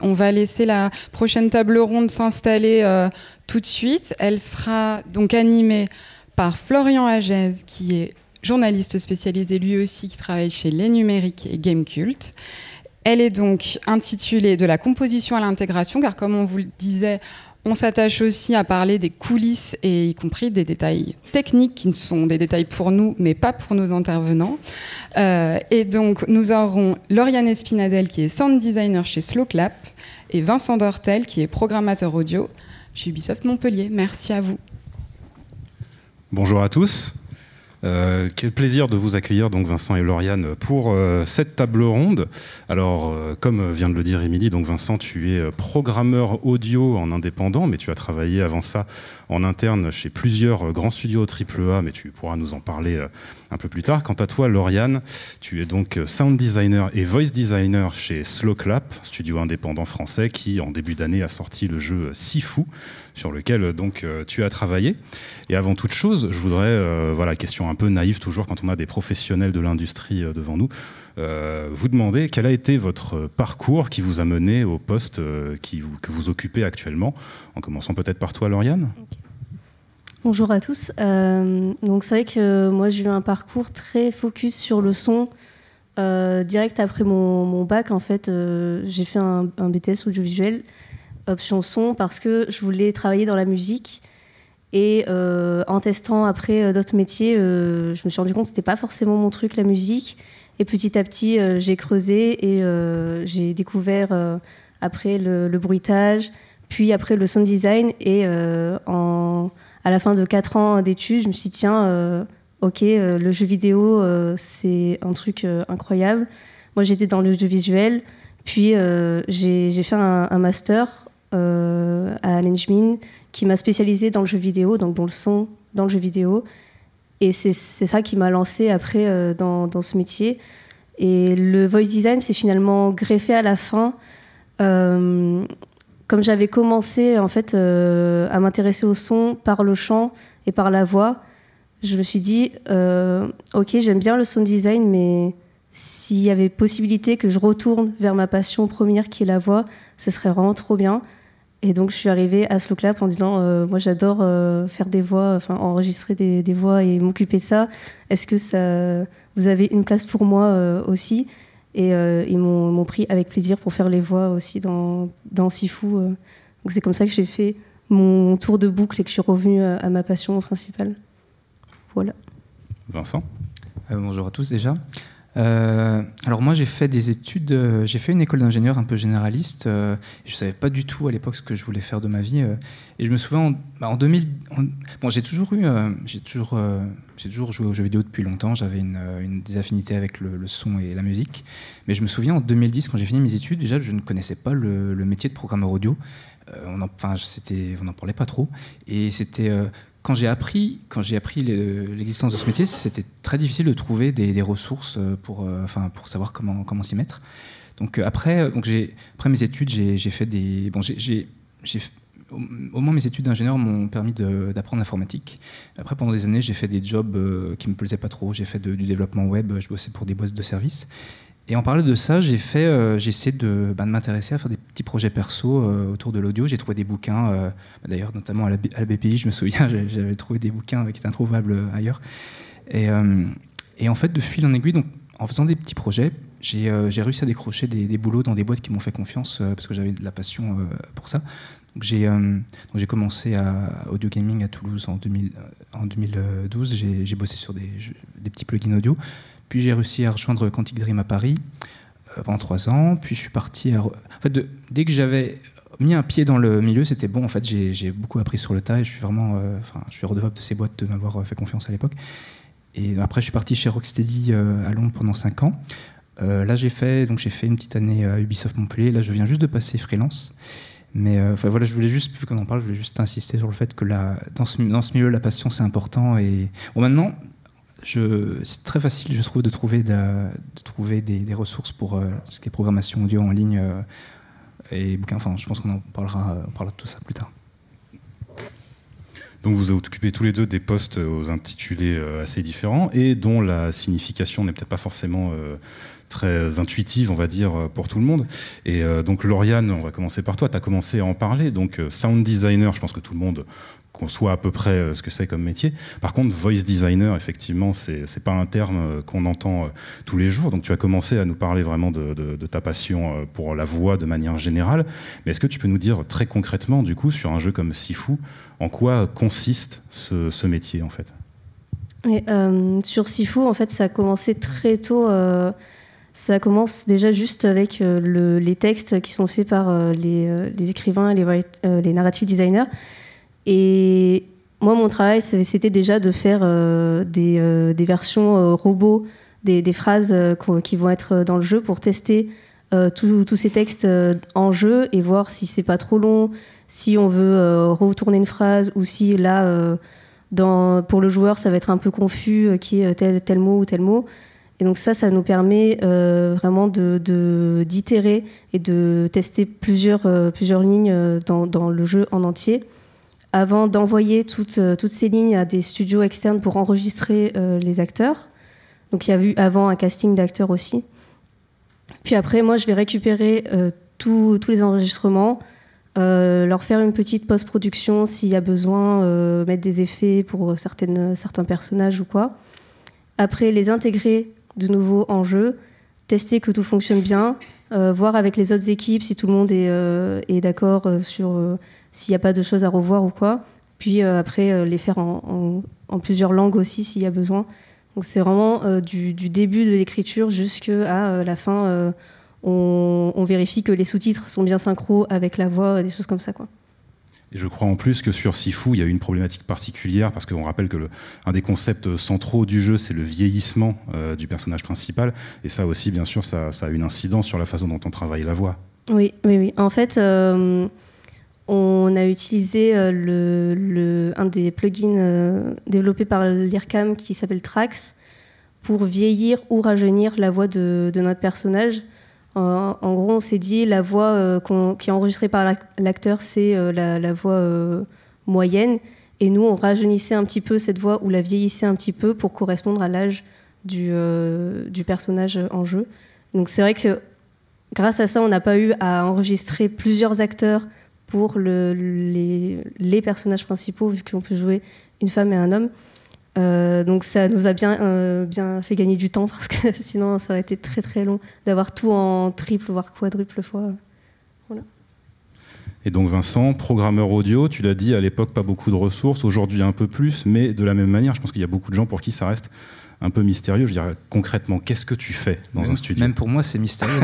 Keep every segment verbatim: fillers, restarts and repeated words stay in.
On va laisser la prochaine table ronde s'installer euh, tout de suite. Elle sera donc animée par Florian Agez, qui est journaliste spécialisé lui aussi, qui travaille chez Les Numériques et Gamecult. Elle est donc intitulée « De la composition à l'intégration », car comme on vous le disait, on s'attache aussi à parler des coulisses et y compris des détails techniques qui sont des détails pour nous, mais pas pour nos intervenants. Euh, et donc, nous aurons Lauriane Espinadel, qui est sound designer chez Slowclap, et Vincent Dortel, qui est programmateur audio chez Ubisoft Montpellier. Merci à vous. Bonjour à tous. Euh, quel plaisir de vous accueillir, donc Vincent et Lauriane, pour euh, cette table ronde. Alors, euh, comme vient de le dire Émilie, donc Vincent, tu es programmeur audio en indépendant, mais tu as travaillé avant ça en interne chez plusieurs grands studios triple A, mais tu pourras nous en parler euh, un peu plus tard. Quant à toi, Lauriane, tu es donc sound designer et voice designer chez Slowclap, studio indépendant français qui, en début d'année, a sorti le jeu Sifu, sur lequel donc euh, tu as travaillé. Et avant toute chose, je voudrais, euh, voilà, question un peu naïve toujours quand on a des professionnels de l'industrie euh, devant nous, euh, vous demander quel a été votre parcours qui vous a mené au poste euh, qui vous, que vous occupez actuellement, en commençant peut-être par toi, Lauriane. Okay. Bonjour à tous. Euh, donc c'est vrai que moi j'ai eu un parcours très focus sur le son. Euh, direct après mon, mon bac, en fait, euh, j'ai fait un, un B T S audiovisuel, option son, parce que je voulais travailler dans la musique. Et euh, en testant après euh, d'autres métiers, euh, je me suis rendu compte que c'était pas forcément mon truc, la musique. Et petit à petit, euh, j'ai creusé et euh, j'ai découvert euh, après le, le bruitage, puis après le sound design. Et euh, en, à la fin de quatre ans d'études, je me suis dit, tiens, euh, ok, euh, le jeu vidéo, euh, c'est un truc euh, incroyable. Moi, j'étais dans le jeu visuel. Puis, euh, j'ai, j'ai fait un, un master euh, à l'Engmin qui m'a spécialisée dans le jeu vidéo, donc dans le son, dans le jeu vidéo. Et c'est, c'est ça qui m'a lancée après euh, dans, dans ce métier. Et le voice design, c'est finalement greffé à la fin. Euh, comme j'avais commencé en fait, euh, à m'intéresser au son par le chant et par la voix, je me suis dit, euh, ok, j'aime bien le sound design, mais s'il y avait possibilité que je retourne vers ma passion première qui est la voix, ce serait vraiment trop bien. Et donc, je suis arrivée à Slowclap en disant euh, moi, j'adore euh, faire des voix, enfin, enregistrer des, des voix et m'occuper de ça. Est-ce que ça, vous avez une place pour moi euh, aussi ? Et euh, ils m'ont, m'ont pris avec plaisir pour faire les voix aussi dans, dans Sifu. Euh. Donc, c'est comme ça que j'ai fait mon tour de boucle et que je suis revenue à, à ma passion principale. Voilà. Vincent ? euh, Bonjour à tous déjà. Euh, alors moi j'ai fait des études, euh, j'ai fait une école d'ingénieur un peu généraliste. Euh, je savais pas du tout à l'époque ce que je voulais faire de ma vie. Euh, et je me souviens en, bah, en deux mille, en, bon j'ai toujours eu, euh, j'ai toujours, euh, j'ai toujours joué aux jeux vidéo depuis longtemps. J'avais une, une des affinités avec le, le son et la musique. Mais je me souviens en deux mille dix quand j'ai fini mes études, déjà je ne connaissais pas le, le métier de programmeur audio. Euh, on en, enfin c'était, on n'en parlait pas trop. Et c'était euh, Quand j'ai appris, quand j'ai appris l'existence de ce métier, c'était très difficile de trouver des, des ressources pour, euh, enfin, pour savoir comment, comment s'y mettre. Donc euh, après, donc j'ai, après mes études, j'ai, j'ai fait des, bon, j'ai, j'ai, j'ai, au, au moins mes études d'ingénieur m'ont permis de, d'apprendre l'informatique. Après, pendant des années, j'ai fait des jobs euh, qui me plaisaient pas trop. J'ai fait de, du développement web, je bossais pour des boîtes de services. Et en parlant de ça, j'ai, fait, euh, j'ai essayé de, ben, de m'intéresser à faire des petits projets perso euh, autour de l'audio. J'ai trouvé des bouquins, euh, d'ailleurs notamment à la, B, à la B P I, je me souviens, j'avais trouvé des bouquins qui étaient introuvables ailleurs. Et, euh, et en fait, de fil en aiguille, donc, en faisant des petits projets, j'ai, euh, j'ai réussi à décrocher des, des boulots dans des boîtes qui m'ont fait confiance euh, parce que j'avais de la passion euh, pour ça. Donc j'ai, euh, donc j'ai commencé à Audio Gaming à Toulouse en, deux mille, en deux mille douze. J'ai, j'ai bossé sur des, des petits plugins audio. Puis j'ai réussi à rejoindre Quantic Dream à Paris euh, pendant trois ans. Puis je suis parti à... En fait, de, dès que j'avais mis un pied dans le milieu, c'était bon. En fait, j'ai, j'ai beaucoup appris sur le tas et je suis vraiment... Euh, enfin, je suis redevable de ces boîtes de m'avoir fait confiance à l'époque. Et après, je suis parti chez Rocksteady euh, à Londres pendant cinq ans. Euh, là, j'ai fait, donc, j'ai fait une petite année à Ubisoft Montpellier. Là, je viens juste de passer freelance. Mais euh, enfin, voilà, je voulais juste, vu qu'on en parle, je voulais juste insister sur le fait que la, dans, ce, dans ce milieu, la passion, c'est important. Et bon, maintenant... Je, c'est très facile, je trouve, de trouver, de, de trouver des, des ressources pour euh, ce qui est programmation audio en ligne euh, et bouquins. Enfin, je pense qu'on en parlera, on parlera de tout ça plus tard. Donc vous occupez tous les deux des postes aux intitulés assez différents et dont la signification n'est peut-être pas forcément euh, très intuitive, on va dire, pour tout le monde. Et euh, donc Lauriane, on va commencer par toi, tu as commencé à en parler. Donc euh, sound designer, je pense que tout le monde conçoit à peu près euh, ce que c'est comme métier. Par contre, voice designer, effectivement, c'est, c'est pas un terme euh, qu'on entend euh, tous les jours. Donc tu as commencé à nous parler vraiment de, de, de ta passion euh, pour la voix de manière générale. Mais est-ce que tu peux nous dire très concrètement, du coup, sur un jeu comme Sifu, en quoi consiste ce, ce métier, en fait? Et, euh, sur Sifu, en fait, ça a commencé très tôt. Euh, ça commence déjà juste avec euh, le, les textes qui sont faits par euh, les, euh, les écrivains et les, euh, les narrative designers. Et moi, mon travail, c'était déjà de faire euh, des, euh, des versions euh, robots, des, des phrases euh, qui vont être dans le jeu pour tester euh, tous ces textes euh, en jeu et voir si c'est pas trop long, si on veut euh, retourner une phrase ou si là, euh, dans, pour le joueur, ça va être un peu confus, euh, qui est tel, tel mot ou tel mot. Et donc ça, ça nous permet euh, vraiment de, de, d'itérer et de tester plusieurs, euh, plusieurs lignes dans, dans le jeu en entier, avant d'envoyer toutes, toutes ces lignes à des studios externes pour enregistrer euh, les acteurs. Donc il y a eu avant un casting d'acteurs aussi. Puis après, moi, je vais récupérer euh, tous les enregistrements, euh, leur faire une petite post-production s'il y a besoin, euh, mettre des effets pour certaines, certains personnages ou quoi. Après, les intégrer de nouveau en jeu, tester que tout fonctionne bien, euh, voir avec les autres équipes si tout le monde est, euh, est d'accord sur... Euh, s'il n'y a pas de choses à revoir ou quoi. Puis euh, après, euh, les faire en, en, en plusieurs langues aussi, s'il y a besoin. Donc c'est vraiment euh, du, du début de l'écriture jusqu'à euh, la fin. Euh, on, on vérifie que les sous-titres sont bien synchro avec la voix, des choses comme ça, quoi. Et je crois en plus que sur Sifu, il y a une problématique particulière, parce qu'on rappelle que le, un des concepts centraux du jeu, c'est le vieillissement euh, du personnage principal. Et ça aussi, bien sûr, ça, ça a une incidence sur la façon dont on travaille la voix. Oui, oui, oui. En fait... Euh, on a utilisé euh, le, le, un des plugins euh, développés par l'I R C A M qui s'appelle Trax pour vieillir ou rajeunir la voix de, de notre personnage. Euh, en gros, on s'est dit la voix euh, qu'on, qui est enregistrée par l'acteur, c'est euh, la, la voix euh, moyenne. Et nous, on rajeunissait un petit peu cette voix ou la vieillissait un petit peu pour correspondre à l'âge du, euh, du personnage en jeu. Donc c'est vrai que grâce à ça, on n'a pas eu à enregistrer plusieurs acteurs pour le, les, les personnages principaux, vu qu'on peut jouer une femme et un homme. Euh, donc ça nous a bien, euh, bien fait gagner du temps, parce que sinon ça aurait été très très long d'avoir tout en triple, voire quadruple fois. Voilà. Et donc Vincent, programmeur audio, tu l'as dit, à l'époque pas beaucoup de ressources, aujourd'hui un peu plus, mais de la même manière, je pense qu'il y a beaucoup de gens pour qui ça reste un peu mystérieux. Je dirais concrètement, qu'est-ce que tu fais dans même, un studio ? Même pour moi, c'est mystérieux.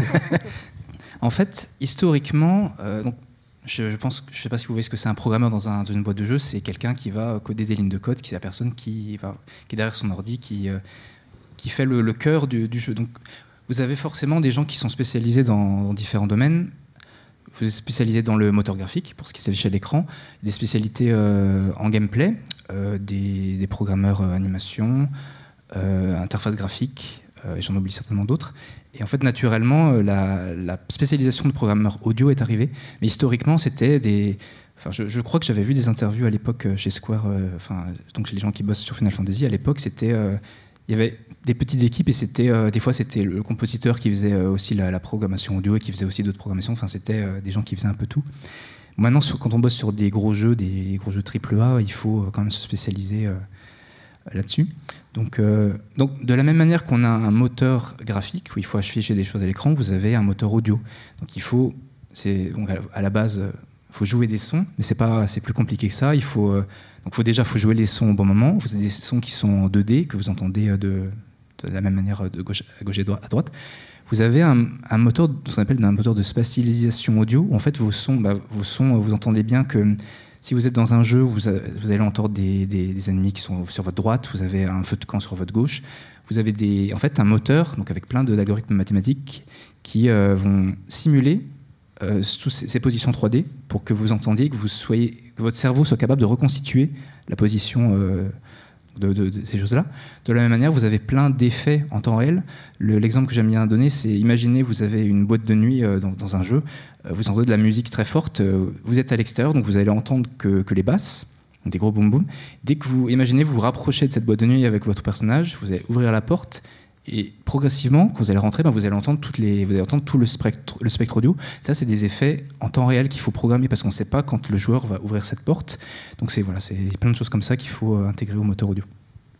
En fait, historiquement, euh, donc, Je, je pense, je sais pas si vous voyez ce que c'est un programmeur dans, un, dans une boîte de jeu, c'est quelqu'un qui va coder des lignes de code, qui est la personne qui, va, qui est derrière son ordi, qui, euh, qui fait le, le cœur du, du jeu. Donc, vous avez forcément des gens qui sont spécialisés dans, dans différents domaines. Vous êtes spécialisé dans le moteur graphique, pour ce qui s'affiche à l'écran, des spécialités euh, en gameplay, euh, des, des programmeurs euh, animation, euh, interface graphique, euh, et j'en oublie certainement d'autres. Et en fait, naturellement, la, la spécialisation de programmeur audio est arrivée. Mais historiquement, c'était des... Enfin, je, je crois que j'avais vu des interviews à l'époque chez Square, euh, enfin, donc chez les gens qui bossent sur Final Fantasy. À l'époque, c'était... Euh, il y avait des petites équipes et c'était, euh, des fois, c'était le compositeur qui faisait euh, aussi la, la programmation audio et qui faisait aussi d'autres programmations. Enfin, c'était euh, des gens qui faisaient un peu tout. Maintenant, sur, quand on bosse sur des gros jeux, des gros jeux triple A, il faut quand même se spécialiser euh, là-dessus. Donc, euh, donc, de la même manière qu'on a un moteur graphique où il faut afficher des choses à l'écran, vous avez un moteur audio. Donc, il faut, c'est, donc à la base, il faut jouer des sons, mais c'est pas, c'est plus compliqué que ça. Il faut, euh, donc, faut déjà, faut jouer les sons au bon moment. Vous avez des sons qui sont en deux D que vous entendez de, de la même manière de gauche à gauche et à droite. Vous avez un, un moteur, ce qu'on appelle un moteur de spatialisation audio, où en fait vos sons, bah, vos sons, vous entendez bien que si vous êtes dans un jeu, vous, avez, vous allez entendre des, des, des ennemis qui sont sur votre droite, vous avez un feu de camp sur votre gauche, vous avez des, en fait un moteur, donc avec plein de, d'algorithmes mathématiques qui euh, vont simuler euh, toutes ces, ces positions trois D pour que vous entendiez, que, vous soyez, que votre cerveau soit capable de reconstituer la position euh, de, de, de ces choses-là. De la même manière, vous avez plein d'effets en temps réel. Le, l'exemple que j'aime bien donner, c'est imaginez vous avez une boîte de nuit euh, dans, dans un jeu, euh, vous entendez de la musique très forte, euh, vous êtes à l'extérieur, donc vous allez entendre que, que les basses, donc des gros boum boum. Dès que vous, imaginez, vous vous rapprochez de cette boîte de nuit avec votre personnage, vous allez ouvrir la porte, et progressivement, quand vous allez rentrer, ben vous allez entendre toutes les, vous allez entendre tout le spectre, le spectre audio. Ça, c'est des effets en temps réel qu'il faut programmer parce qu'on ne sait pas quand le joueur va ouvrir cette porte. Donc c'est voilà, c'est plein de choses comme ça qu'il faut intégrer au moteur audio.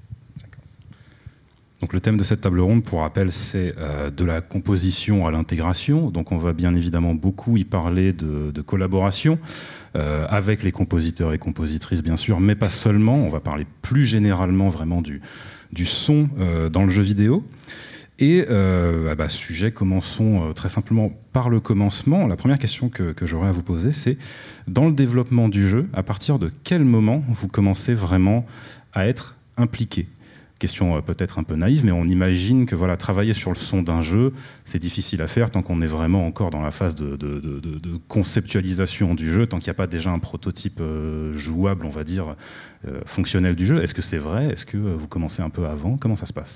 Donc le thème de cette table ronde, pour rappel, c'est euh, de la composition à l'intégration. Donc on va bien évidemment beaucoup y parler de, de collaboration euh, avec les compositeurs et compositrices, bien sûr, mais pas seulement. On va parler plus généralement vraiment du, du son euh, dans le jeu vidéo. Et euh, ah bah, sujet, commençons euh, très simplement par le commencement. La première question que, que j'aurais à vous poser, c'est dans le développement du jeu, à partir de quel moment vous commencez vraiment à être impliqué ? Question peut-être un peu naïve, mais on imagine que voilà, travailler sur le son d'un jeu, c'est difficile à faire tant qu'on est vraiment encore dans la phase de, de, de, de conceptualisation du jeu, tant qu'il n'y a pas déjà un prototype euh, jouable, on va dire, euh, fonctionnel du jeu. Est-ce que c'est vrai ? Est-ce que vous commencez un peu avant ? Comment ça se passe ?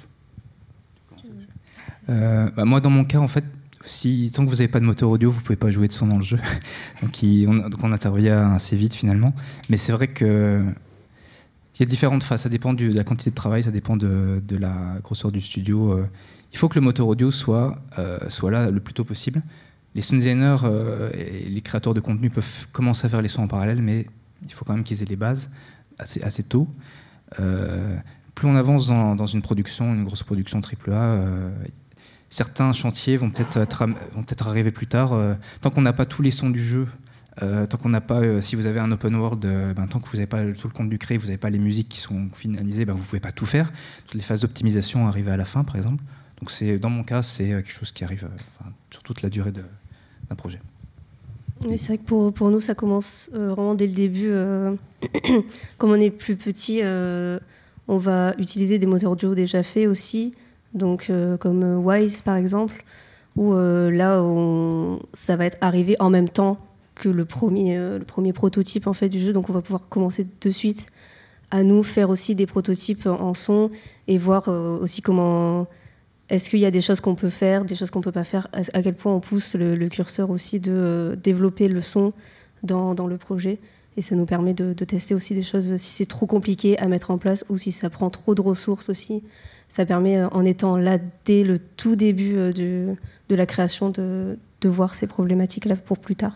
euh, bah Moi, dans mon cas, en fait, si, tant que vous n'avez pas de moteur audio, vous ne pouvez pas jouer de son dans le jeu. donc, il, on, donc on intervient assez vite, finalement. Mais c'est vrai que il y a différentes phases, ça dépend du, de la quantité de travail, ça dépend de, de la grosseur du studio. Euh, il faut que le moteur audio soit, euh, soit là le plus tôt possible. Les sound designers euh, et les créateurs de contenu peuvent commencer à faire les sons en parallèle, mais il faut quand même qu'ils aient les bases assez, assez tôt. Euh, plus on avance dans, dans une production, une grosse production triple A, euh, certains chantiers vont peut-être, être, vont peut-être arriver plus tard. Euh, tant qu'on n'a pas tous les sons du jeu, Euh, tant qu'on n'a pas, euh, si vous avez un open world, euh, ben, tant que vous n'avez pas tout le contenu créé, vous n'avez pas les musiques qui sont finalisées, ben, vous ne pouvez pas tout faire. Toutes les phases d'optimisation arrivent à la fin, par exemple. Donc c'est, dans mon cas, c'est quelque chose qui arrive euh, sur toute la durée de, d'un projet. Oui, c'est vrai que pour, pour nous, ça commence euh, vraiment dès le début. Euh, comme on est plus petit, euh, on va utiliser des moteurs audio déjà faits aussi, donc, euh, comme Wwise, par exemple, où euh, là, on, ça va être arrivé en même temps que le premier, euh, le premier prototype en fait, du jeu. Donc on va pouvoir commencer de suite à nous faire aussi des prototypes en son et voir euh, aussi comment... Est-ce qu'il y a des choses qu'on peut faire, des choses qu'on ne peut pas faire, à quel point on pousse le, le curseur aussi de euh, développer le son dans, dans le projet. Et ça nous permet de, de tester aussi des choses, si c'est trop compliqué à mettre en place ou si ça prend trop de ressources aussi. Ça permet, euh, en étant là dès le tout début euh, de, de la création, de, de voir ces problématiques-là pour plus tard.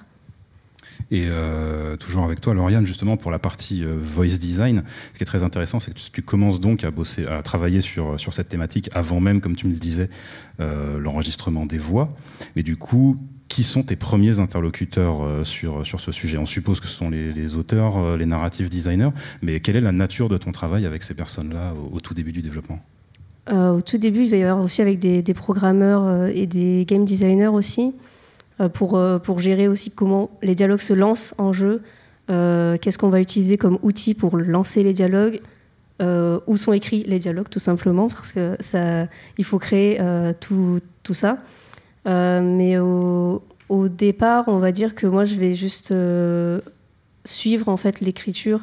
Et euh, toujours avec toi, Lauriane, justement pour la partie euh, voice design, ce qui est très intéressant, c'est que tu, tu commences donc à bosser, à travailler sur sur cette thématique avant même, comme tu me le disais, euh, l'enregistrement des voix. Mais du coup, qui sont tes premiers interlocuteurs euh, sur sur ce sujet ? On suppose que ce sont les, les auteurs, euh, les narrative designers, mais quelle est la nature de ton travail avec ces personnes-là au, au tout début du développement ? euh, Au tout début, il va y avoir aussi avec des, des programmeurs euh, et des game designers aussi. Pour, pour gérer aussi comment les dialogues se lancent en jeu, euh, qu'est-ce qu'on va utiliser comme outil pour lancer les dialogues, euh, où sont écrits les dialogues tout simplement, parce que ça, il faut créer euh, tout, tout ça. Euh, mais au, au départ, on va dire que moi je vais juste euh, suivre en fait l'écriture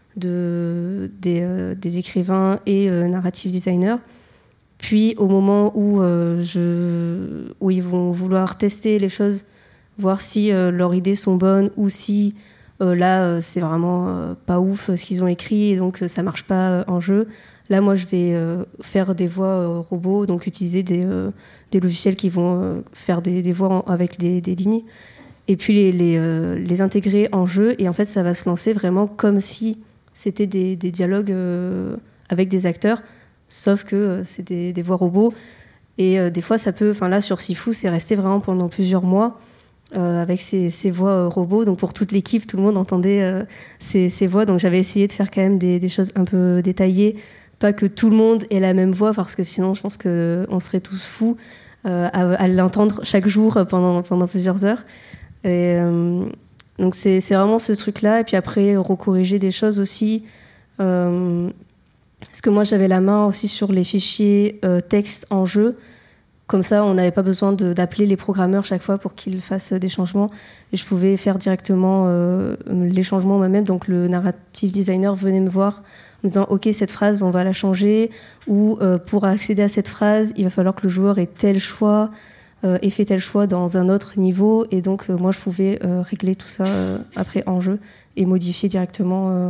de, des, euh, des écrivains et euh, narrative designers. Puis au moment où, euh, je, où ils vont vouloir tester les choses, voir si euh, leurs idées sont bonnes ou si euh, là euh, c'est vraiment euh, pas ouf euh, ce qu'ils ont écrit et donc euh, ça marche pas euh, en jeu. Là moi je vais euh, faire des voix euh, robots, donc utiliser des, euh, des logiciels qui vont euh, faire des, des voix en, avec des, des lignes et puis les, les, euh, les intégrer en jeu et en fait ça va se lancer vraiment comme si c'était des, des dialogues euh, avec des acteurs. Sauf que euh, c'est des, des voix robots. Et euh, des fois, ça peut... Enfin là, sur Sifu, c'est resté vraiment pendant plusieurs mois euh, avec ces, ces voix euh, robots. Donc pour toute l'équipe, tout le monde entendait euh, ces, ces voix. Donc j'avais essayé de faire quand même des, des choses un peu détaillées. Pas que tout le monde ait la même voix, parce que sinon, je pense qu'on serait tous fous euh, à, à l'entendre chaque jour pendant, pendant plusieurs heures. Et, euh, donc c'est, c'est vraiment ce truc-là. Et puis après, recorriger des choses aussi... Euh, Parce que moi, j'avais la main aussi sur les fichiers euh, texte en jeu. Comme ça, on n'avait pas besoin de, d'appeler les programmeurs chaque fois pour qu'ils fassent des changements. Et je pouvais faire directement euh, les changements moi-même. Donc, le narrative designer venait me voir en me disant « Ok, cette phrase, on va la changer. » Ou euh, « Pour accéder à cette phrase, il va falloir que le joueur ait tel choix euh, et fait tel choix dans un autre niveau. » Et donc, euh, moi, je pouvais euh, régler tout ça euh, après en jeu et modifier directement... Euh,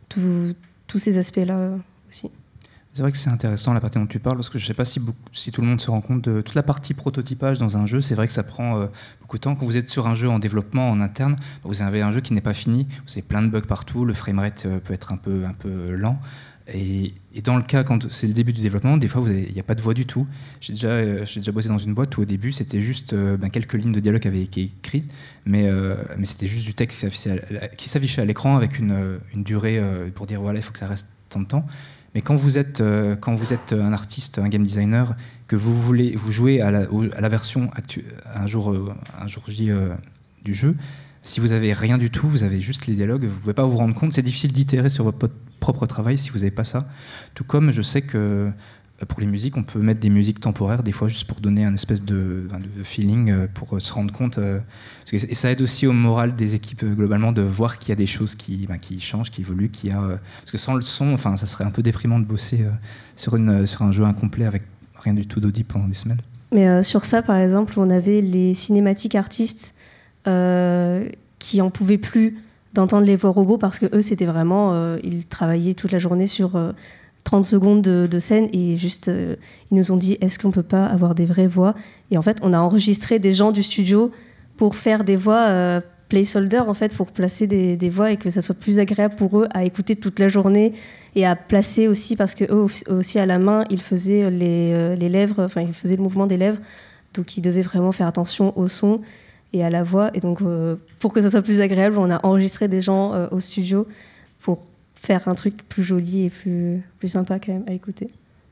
tout, tous ces aspects-là aussi. C'est vrai que c'est intéressant la partie dont tu parles, parce que je ne sais pas si, beaucoup, si tout le monde se rend compte de toute la partie prototypage dans un jeu. C'est vrai que ça prend euh, beaucoup de temps. Quand vous êtes sur un jeu en développement, en interne, vous avez un jeu qui n'est pas fini, vous avez plein de bugs partout, le framerate euh, peut être un peu, un peu lent. Et, et dans le cas, quand c'est le début du développement, des fois, il n'y a pas de voix du tout. J'ai déjà, euh, j'ai déjà bossé dans une boîte où au début, c'était juste euh, ben, quelques lignes de dialogue qui avaient été écrites, mais, euh, mais c'était juste du texte qui s'affichait à l'écran avec une, une durée euh, pour dire voilà, il faut que ça reste tant de temps. Mais quand vous êtes, euh, quand vous êtes un artiste, un game designer, que vous voulez vous jouer à la, à la version actu- un jour, euh, un jour J euh, du jeu, si vous avez rien du tout, vous avez juste les dialogues, vous pouvez pas vous rendre compte. C'est difficile d'itérer sur votre propre travail si vous n'avez pas ça. Tout comme je sais que pour les musiques, on peut mettre des musiques temporaires des fois juste pour donner un espèce de, de feeling, pour se rendre compte. Parce que, et ça aide aussi au moral des équipes globalement de voir qu'il y a des choses qui, ben, qui changent, qui évoluent, qu'il y a, parce que sans le son, enfin, ça serait un peu déprimant de bosser sur, une, sur un jeu incomplet avec rien du tout d'audible pendant des semaines. Mais euh, sur ça, par exemple, on avait les cinématiques artistes euh, qui en pouvaient plus d'entendre les voix robots parce que eux, c'était vraiment, euh, ils travaillaient toute la journée sur euh, trente secondes de, de scène et juste, euh, ils nous ont dit, est-ce qu'on peut pas avoir des vraies voix ? Et en fait, on a enregistré des gens du studio pour faire des voix euh, placeholder, en fait, pour placer des, des voix et que ça soit plus agréable pour eux à écouter toute la journée et à placer aussi, parce que eux aussi à la main, ils faisaient les, euh, les lèvres, enfin, ils faisaient le mouvement des lèvres, donc ils devaient vraiment faire attention au son et à la voix. Et donc, euh, pour que ça soit plus agréable, on a enregistré des gens euh, au studio pour faire un truc plus joli et plus, plus sympa quand même à écouter.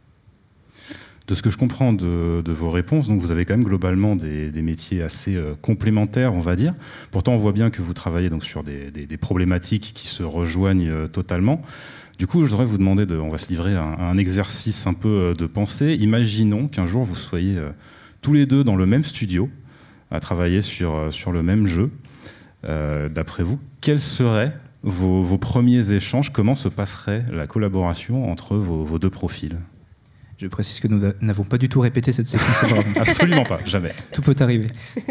De ce que je comprends de, de vos réponses, donc vous avez quand même globalement des, des métiers assez euh, complémentaires, on va dire. Pourtant, on voit bien que vous travaillez donc sur des, des, des problématiques qui se rejoignent euh, totalement. Du coup, je voudrais vous demander, de, on va se livrer à un, à un exercice un peu euh, de pensée. Imaginons qu'un jour vous soyez euh, tous les deux dans le même studio, à travailler sur, euh, sur le même jeu. Euh, d'après vous, quels seraient vos, vos premiers échanges ? Comment se passerait la collaboration entre vos, vos deux profils ? Je précise que nous n'avons pas du tout répété cette séquence. Absolument pas, jamais. Tout peut arriver.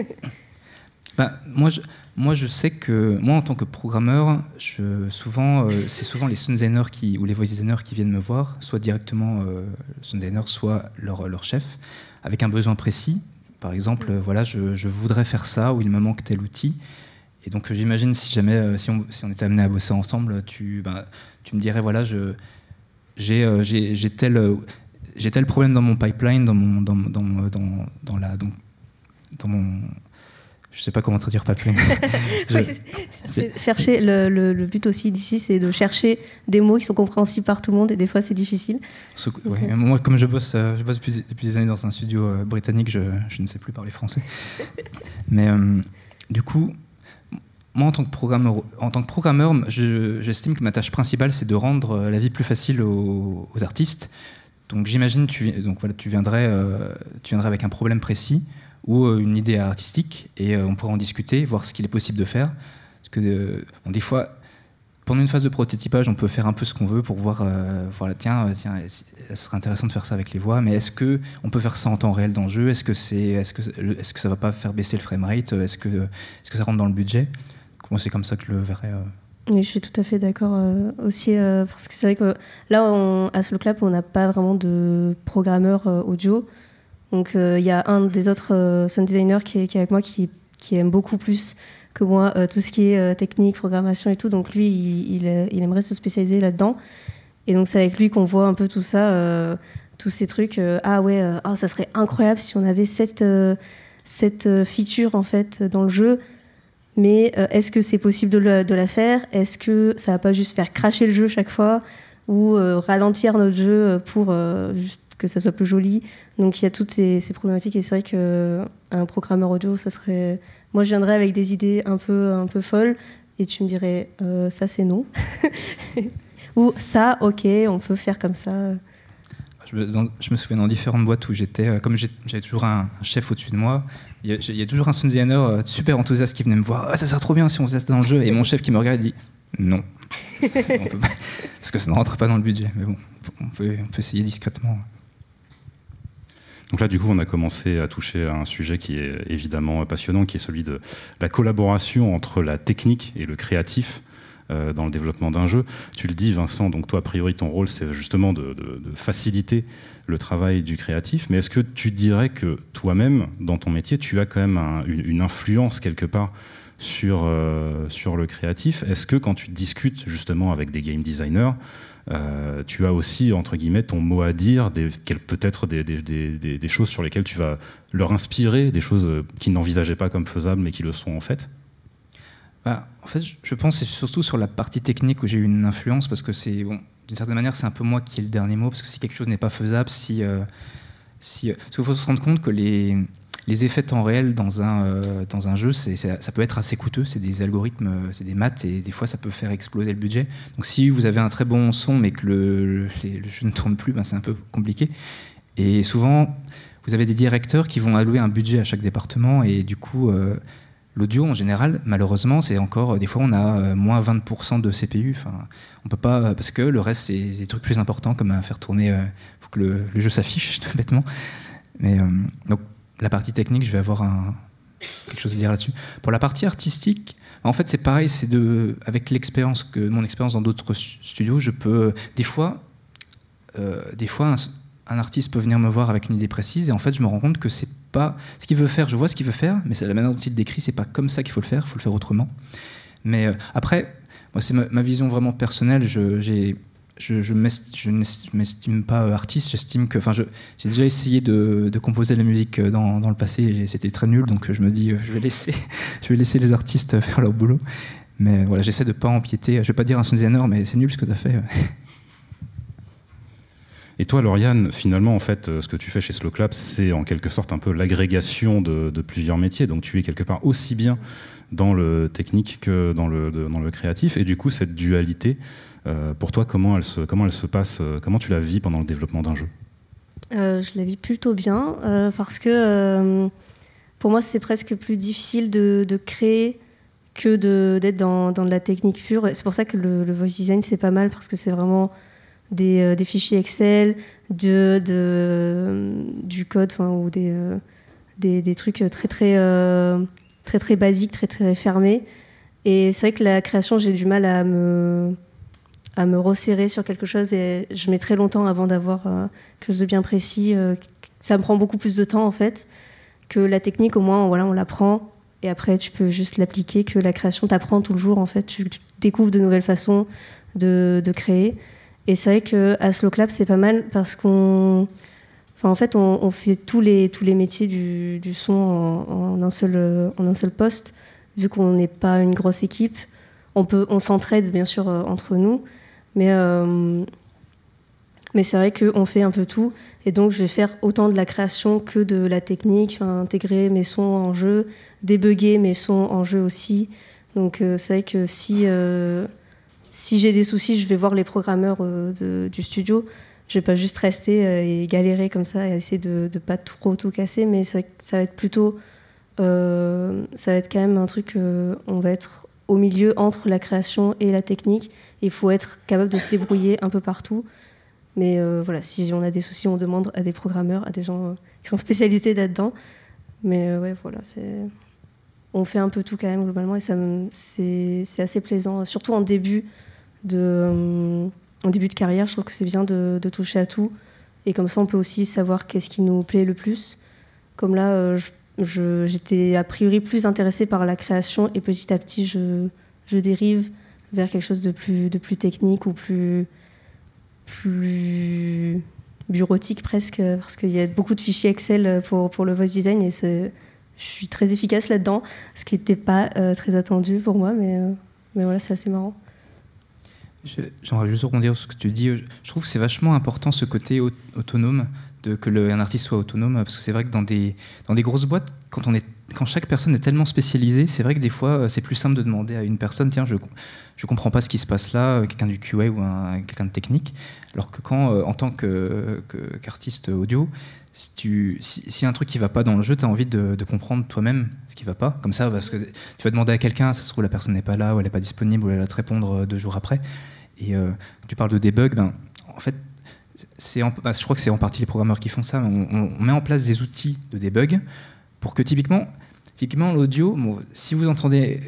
Ben, moi, je, moi, je sais que moi, en tant que programmeur, je, souvent, euh, c'est souvent les sound designers qui, ou les voice designers qui viennent me voir, soit directement euh, le sound designer, soit leur, leur chef, avec un besoin précis. Par exemple, euh, voilà, je, je voudrais faire ça, ou il me manque tel outil. Et donc, j'imagine si jamais, euh, si, on, si on était amené à bosser ensemble, tu, ben, tu me dirais, voilà, je, j'ai, euh, j'ai, j'ai tel... Euh, j'ai tel problème dans mon pipeline, dans mon, dans, dans, dans, dans la, dans, dans mon, je sais pas comment traduire pipeline. je, oui, c'est, c'est chercher le, le, le but aussi d'ici, c'est de chercher des mots qui sont compréhensibles par tout le monde et des fois c'est difficile. So, ouais, okay. Moi, comme je bosse, je bosse depuis, depuis des années dans un studio euh, britannique, je, je ne sais plus parler français. Mais euh, du coup, moi en tant que programmeur, en tant que programmeur, je, j'estime que ma tâche principale c'est de rendre la vie plus facile aux, aux artistes. Donc j'imagine tu donc voilà tu viendrais euh, tu viendrais avec un problème précis ou euh, une idée artistique et euh, on pourrait en discuter, voir ce qu'il est possible de faire. Parce que euh, bon, des fois pendant une phase de prototypage on peut faire un peu ce qu'on veut pour voir euh, voilà tiens tiens ce serait intéressant de faire ça avec les voix, mais est-ce que on peut faire ça en temps réel dans le jeu ? Est-ce que c'est est-ce que est-ce que ça va pas faire baisser le framerate ? Est-ce que est-ce que ça rentre dans le budget ? Moi c'est comme ça que je le verrais. Euh, Oui, je suis tout à fait d'accord euh, aussi, euh, parce que c'est vrai que là, on, à Slowclap, on n'a pas vraiment de programmeur euh, audio. Donc, il euh, y a un des autres euh, sound designers qui est, qui est avec moi qui, qui aime beaucoup plus que moi euh, tout ce qui est euh, technique, programmation et tout. Donc, lui, il, il, il aimerait se spécialiser là-dedans. Et donc, c'est avec lui qu'on voit un peu tout ça, euh, tous ces trucs. Euh, ah ouais, euh, ah, ça serait incroyable si on avait cette, euh, cette feature, en fait, dans le jeu. Mais euh, est-ce que c'est possible de, le, de la faire ? Est-ce que ça va pas juste faire cracher le jeu chaque fois ou euh, ralentir notre jeu pour euh, juste que ça soit plus joli ? Donc il y a toutes ces, ces problématiques et c'est vrai qu'un programmeur audio, ça serait... Moi je viendrais avec des idées un peu, un peu folles et tu me dirais euh, ça c'est non. Ou ça ok, on peut faire comme ça. Je me, dans, je me souviens dans différentes boîtes où j'étais, comme j'ai, j'avais toujours un, un chef au-dessus de moi, il y, a, il y a toujours un sound designer super enthousiaste qui venait me voir, oh, ça serait trop bien si on faisait ça dans le jeu, et mon chef qui me regarde et dit non, on peut pas, parce que ça ne rentre pas dans le budget, mais bon, on peut, on peut essayer discrètement. Donc là, du coup, on a commencé à toucher à un sujet qui est évidemment passionnant, qui est celui de la collaboration entre la technique et le créatif. euh, dans le développement d'un jeu. Tu le dis, Vincent, donc toi, a priori, ton rôle, c'est justement de, de, de faciliter le travail du créatif. Mais est-ce que tu dirais que toi-même, dans ton métier, tu as quand même un, une, une influence quelque part sur, euh, sur le créatif? Est-ce que quand tu discutes justement avec des game designers, euh, tu as aussi, entre guillemets, ton mot à dire, des, peut-être des, des, des, des choses sur lesquelles tu vas leur inspirer, des choses qu'ils n'envisageaient pas comme faisables, mais qui le sont en fait? Bah, en fait, je pense que c'est surtout sur la partie technique où j'ai eu une influence, parce que c'est, bon, d'une certaine manière, c'est un peu moi qui ai le dernier mot, parce que si quelque chose n'est pas faisable, si, euh, si, parce qu'il faut se rendre compte que les, les effets temps réel dans un, euh, dans un jeu, c'est, c'est, ça peut être assez coûteux, c'est des algorithmes, c'est des maths, et des fois ça peut faire exploser le budget. Donc si vous avez un très bon son, mais que le, le, le jeu ne tourne plus, ben c'est un peu compliqué. Et souvent, vous avez des directeurs qui vont allouer un budget à chaque département, et du coup, euh, l'audio en général, malheureusement, c'est encore, des fois on a euh, moins vingt pour cent de C P U. Enfin, on peut pas, parce que le reste, c'est des trucs plus importants, comme à faire tourner, il euh, faut que le, le jeu s'affiche, tout bêtement. Mais, euh, donc, la partie technique, je vais avoir un, quelque chose à dire là-dessus. Pour la partie artistique, en fait, c'est pareil, c'est de, avec l'expérience que mon expérience dans d'autres studios, je peux des fois, euh, des fois, un, un artiste peut venir me voir avec une idée précise, et en fait, je me rends compte que c'est pas ce qu'il veut faire. Je vois ce qu'il veut faire, mais c'est la manière dont il le décrit, c'est pas comme ça qu'il faut le faire. Il faut le faire autrement. Mais euh, après, moi, c'est ma, ma vision vraiment personnelle. Je, j'ai Je, je, je ne m'estime pas artiste, j'estime que, enfin, je, j'ai déjà essayé de, de composer de la musique dans, dans le passé, et c'était très nul, donc je me dis, je vais laisser, je vais laisser les artistes faire leur boulot. Mais voilà, j'essaie de pas empiéter. Je vais pas dire à un sound designer, mais c'est nul ce que tu as fait. Et toi, Lauriane, finalement, en fait, ce que tu fais chez Slow Clap, c'est en quelque sorte un peu l'agrégation de, de plusieurs métiers. Donc, tu es quelque part aussi bien dans le technique que dans le, de, dans le créatif. Et du coup, cette dualité, euh, pour toi, comment elle se, comment elle se passe, euh, comment tu la vis pendant le développement d'un jeu? euh, Je la vis plutôt bien, euh, parce que euh, pour moi, c'est presque plus difficile de, de créer que de, d'être dans, dans de la technique pure. C'est pour ça que le, le voice design, c'est pas mal, parce que c'est vraiment des, euh, des fichiers Excel, de, de, du code, ou des, euh, des, des trucs très très, euh, très très basiques, très très fermés. Et c'est vrai que la création, j'ai du mal à me, à me resserrer sur quelque chose, et je mets très longtemps avant d'avoir euh, quelque chose de bien précis. Euh, ça me prend beaucoup plus de temps en fait que la technique. Au moins, voilà, on l'apprend et après tu peux juste l'appliquer. Que la création, t'apprends tout le jour en fait. Tu, tu découvres de nouvelles façons de, de créer. Et c'est vrai qu'à Slow Clap, c'est pas mal parce qu'on, enfin, en fait, on, on fait tous les, tous les métiers du, du son en, en, un seul, en un seul poste. Vu qu'on n'est pas une grosse équipe, on, peut, on s'entraide bien sûr euh, entre nous, mais, euh, mais c'est vrai qu'on fait un peu tout. Et donc, je vais faire autant de la création que de la technique, intégrer mes sons en jeu, débugger mes sons en jeu aussi. Donc, euh, c'est vrai que si... Euh, Si j'ai des soucis, je vais voir les programmeurs euh, de, du studio. Je vais pas juste rester euh, et galérer comme ça et essayer de ne pas trop tout casser, mais ça, ça va être plutôt... Euh, ça va être quand même un truc... Euh, on va être au milieu entre la création et la technique. Il faut être capable de se débrouiller un peu partout. Mais euh, voilà, si on a des soucis, on demande à des programmeurs, à des gens euh, qui sont spécialisés là-dedans. Mais euh, ouais, voilà, c'est... On fait un peu tout quand même globalement, et ça me, c'est, c'est assez plaisant, surtout en début de, euh, en début de carrière. Je trouve que c'est bien de, de toucher à tout, et comme ça on peut aussi savoir qu'est-ce qui nous plaît le plus. Comme là, euh, je, je, j'étais a priori plus intéressée par la création, et petit à petit je, je dérive vers quelque chose de plus, de plus technique ou plus, plus bureautique presque, parce qu'il y a beaucoup de fichiers Excel pour, pour le voice design, et c'est... Je suis très efficace là-dedans, ce qui n'était pas euh, très attendu pour moi, mais, euh, mais voilà, c'est assez marrant. Je, j'aimerais juste rebondir sur ce que tu dis. Je, je trouve que c'est vachement important ce côté au, autonome, de, que le, un artiste soit autonome, parce que c'est vrai que dans des, dans des grosses boîtes, quand, on est, quand chaque personne est tellement spécialisée, c'est vrai que des fois, c'est plus simple de demander à une personne, tiens, je ne comprends pas ce qui se passe là, quelqu'un du Q A ou un, quelqu'un de technique, alors que quand, euh, en tant que, que, qu'artiste audio, Si, tu, si, si y a un truc qui ne va pas dans le jeu, tu as envie de, de comprendre toi-même ce qui ne va pas. Comme ça, parce que tu vas demander à quelqu'un, ça se trouve la personne n'est pas là, ou elle n'est pas disponible, ou elle va te répondre deux jours après. Et euh, tu parles de debug, ben, en fait, c'est en, ben, je crois que c'est en partie les programmeurs qui font ça. On, on, on met en place des outils de debug pour que typiquement, typiquement l'audio, bon, si vous entendez...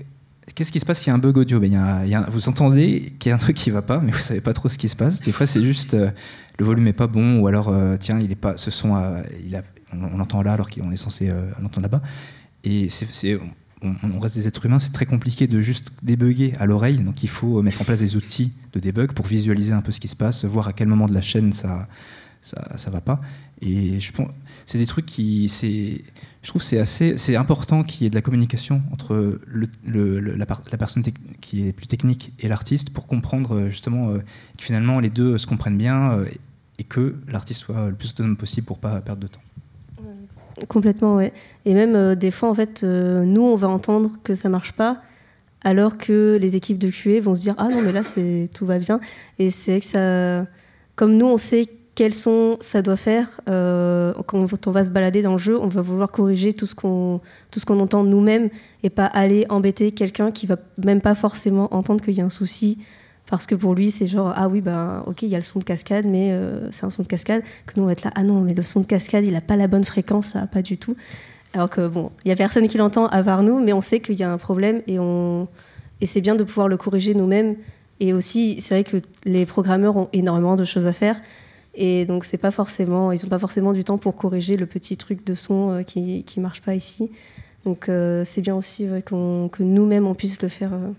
qu'est-ce qui se passe s'il y a un bug audio? Ben, y a, y a, vous entendez qu'il y a un truc qui va pas, mais vous savez pas trop ce qui se passe. Des fois, c'est juste euh, le volume est pas bon, ou alors euh, tiens, il est pas, ce son, euh, il a, on, on l'entend là alors qu'on est censé euh, l'entendre là-bas. Et c'est, c'est, on, on reste des êtres humains, c'est très compliqué de juste débugger à l'oreille. Donc, il faut mettre en place des outils de debug pour visualiser un peu ce qui se passe, voir à quel moment de la chaîne ça, ça, ça va pas. Et je pense, c'est des trucs qui, c'est, je trouve, c'est assez, c'est important qu'il y ait de la communication entre le, le, le, la, la personne tec- qui est plus technique et l'artiste pour comprendre justement euh, que finalement les deux se comprennent bien euh, et que l'artiste soit le plus autonome possible pour pas perdre de temps. Complètement, ouais. Et même euh, des fois, en fait, euh, nous, on va entendre que ça marche pas, alors que les équipes de Q A vont se dire ah non mais là c'est tout va bien. Et c'est vrai que ça, comme nous, on sait quels sons ça doit faire. Euh, quand on va se balader dans le jeu, on va vouloir corriger tout ce qu'on, tout ce qu'on entend nous-mêmes et pas aller embêter quelqu'un qui va même pas forcément entendre qu'il y a un souci. Parce que pour lui, c'est genre, ah oui, ben, ok, il y a le son de cascade, mais euh, c'est un son de cascade. Que nous, on va être là, ah non, mais le son de cascade, il n'a pas la bonne fréquence, ça va pas du tout. Alors que bon, il n'y a personne qui l'entend à part nous, mais on sait qu'il y a un problème et, on... et c'est bien de pouvoir le corriger nous-mêmes. Et aussi, c'est vrai que les programmeurs ont énormément de choses à faire. Et donc, c'est pas forcément, ils n'ont pas forcément du temps pour corriger le petit truc de son euh, qui ne marche pas ici. Donc, euh, c'est bien aussi ouais, qu'on, que nous-mêmes, on puisse le faire. Euh...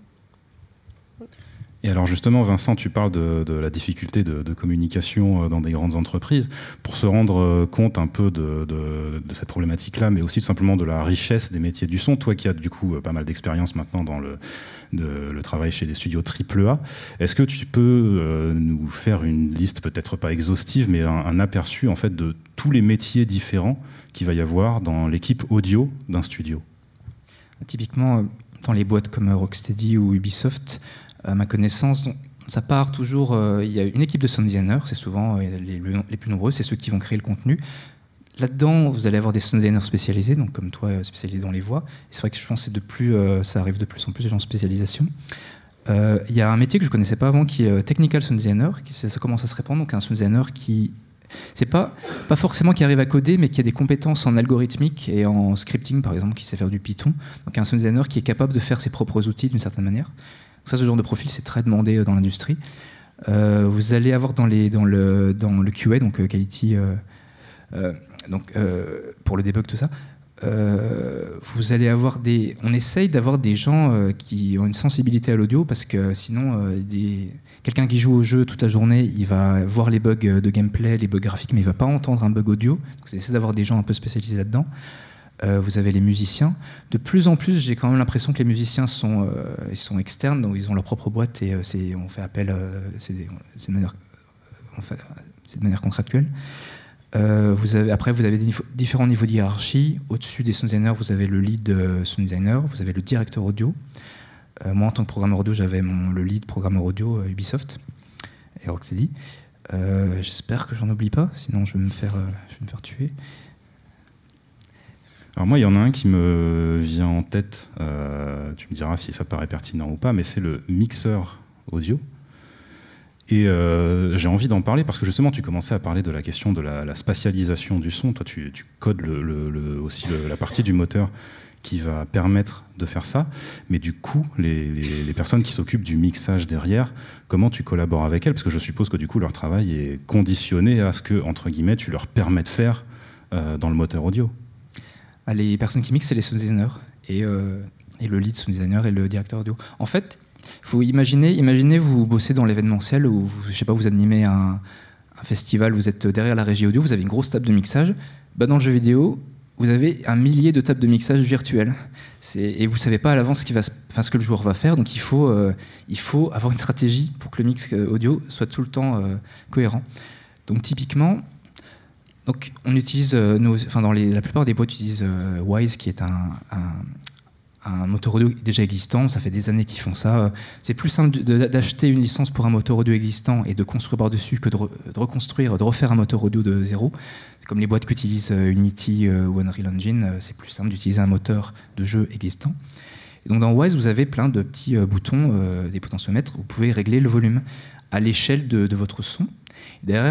Et alors justement, Vincent, tu parles de, de la difficulté de, de communication dans des grandes entreprises. Pour se rendre compte un peu de, de, de cette problématique-là, mais aussi tout simplement de la richesse des métiers du son, toi qui as du coup pas mal d'expérience maintenant dans le, de, le travail chez des studios triple A, est-ce que tu peux euh, nous faire une liste, peut-être pas exhaustive, mais un, un aperçu en fait de tous les métiers différents qu'il va y avoir dans l'équipe audio d'un studio? Typiquement, dans les boîtes comme Rocksteady ou Ubisoft, à ma connaissance, donc, ça part toujours. Euh, il y a une équipe de sound designers, c'est souvent euh, les, les plus nombreux, c'est ceux qui vont créer le contenu. Là-dedans, vous allez avoir des sound designers spécialisés, donc comme toi, spécialisés dans les voix. Et c'est vrai que je pense que c'est de plus, euh, ça arrive de plus en plus, les gens en spécialisation. Euh, il y a un métier que je ne connaissais pas avant qui est technical sound designer, qui ça commence à se répandre, donc un sound designer qui. C'est pas, pas forcément qui arrive à coder, mais qui a des compétences en algorithmique et en scripting, par exemple, qui sait faire du Python. Donc un sound designer qui est capable de faire ses propres outils d'une certaine manière. Ça, ce genre de profil, c'est très demandé dans l'industrie. Euh, vous allez avoir dans, les, dans, le, dans le Q A, donc uh, Quality, euh, euh, donc, euh, pour le debug, tout ça, euh, vous allez avoir des... On essaye d'avoir des gens euh, qui ont une sensibilité à l'audio, parce que sinon, euh, des, quelqu'un qui joue au jeu toute la journée, il va voir les bugs de gameplay, les bugs graphiques, mais il ne va pas entendre un bug audio. Donc, vous essayez d'avoir des gens un peu spécialisés là-dedans. Euh, vous avez les musiciens. De plus en plus, j'ai quand même l'impression que les musiciens sont, euh, ils sont externes, donc ils ont leur propre boîte et euh, c'est, on fait appel, euh, c'est, c'est, de manière, on fait, c'est de manière contractuelle. Euh, vous avez, après, vous avez des niveaux, différents niveaux de hiérarchie. Au-dessus des sound designers, vous avez le lead euh, sound designer, vous avez le directeur audio. Euh, moi, en tant que programmeur audio, j'avais mon, le lead programmeur audio euh, Ubisoft et Rocksteady. Euh, j'espère que j'en oublie pas, sinon je vais me faire, euh, je vais me faire tuer. Alors moi, il y en a un qui me vient en tête, euh, tu me diras si ça paraît pertinent ou pas, mais c'est le mixeur audio. Et euh, j'ai envie d'en parler parce que justement, tu commençais à parler de la question de la, la spatialisation du son. Toi, tu, tu codes le, le, le, aussi le, la partie du moteur qui va permettre de faire ça. Mais du coup, les, les, les personnes qui s'occupent du mixage derrière, comment tu collabores avec elles? Parce que je suppose que du coup, leur travail est conditionné à ce que, entre guillemets, tu leur permets de faire euh, dans le moteur audio. Les personnes qui mixent, c'est les sound designers et, euh, et le lead sound designer et le directeur audio. En fait, il faut imaginer, imaginez vous bossez dans l'événementiel ou vous, je sais pas, vous animez un, un festival, vous êtes derrière la régie audio, vous avez une grosse table de mixage. Bah, dans le jeu vidéo, vous avez un millier de tables de mixage virtuelles. C'est, et vous savez pas à l'avance ce, qui va se, enfin, ce que le joueur va faire, donc il faut, euh, il faut avoir une stratégie pour que le mix audio soit tout le temps euh, cohérent. Donc typiquement, donc, on utilise, euh, nos, enfin, dans les, la plupart des boîtes utilisent euh, Wwise, qui est un, un, un moteur audio déjà existant. Ça fait des années qu'ils font ça. C'est plus simple de, de, d'acheter une licence pour un moteur audio existant et de construire par-dessus que de, re, de reconstruire, de refaire un moteur audio de zéro. C'est comme les boîtes qu'utilisent euh, Unity euh, ou Unreal Engine. Euh, c'est plus simple d'utiliser un moteur de jeu existant. Et donc, dans Wwise, vous avez plein de petits euh, boutons, euh, des potentiomètres. Vous pouvez régler le volume à l'échelle de, de votre son. Et derrière,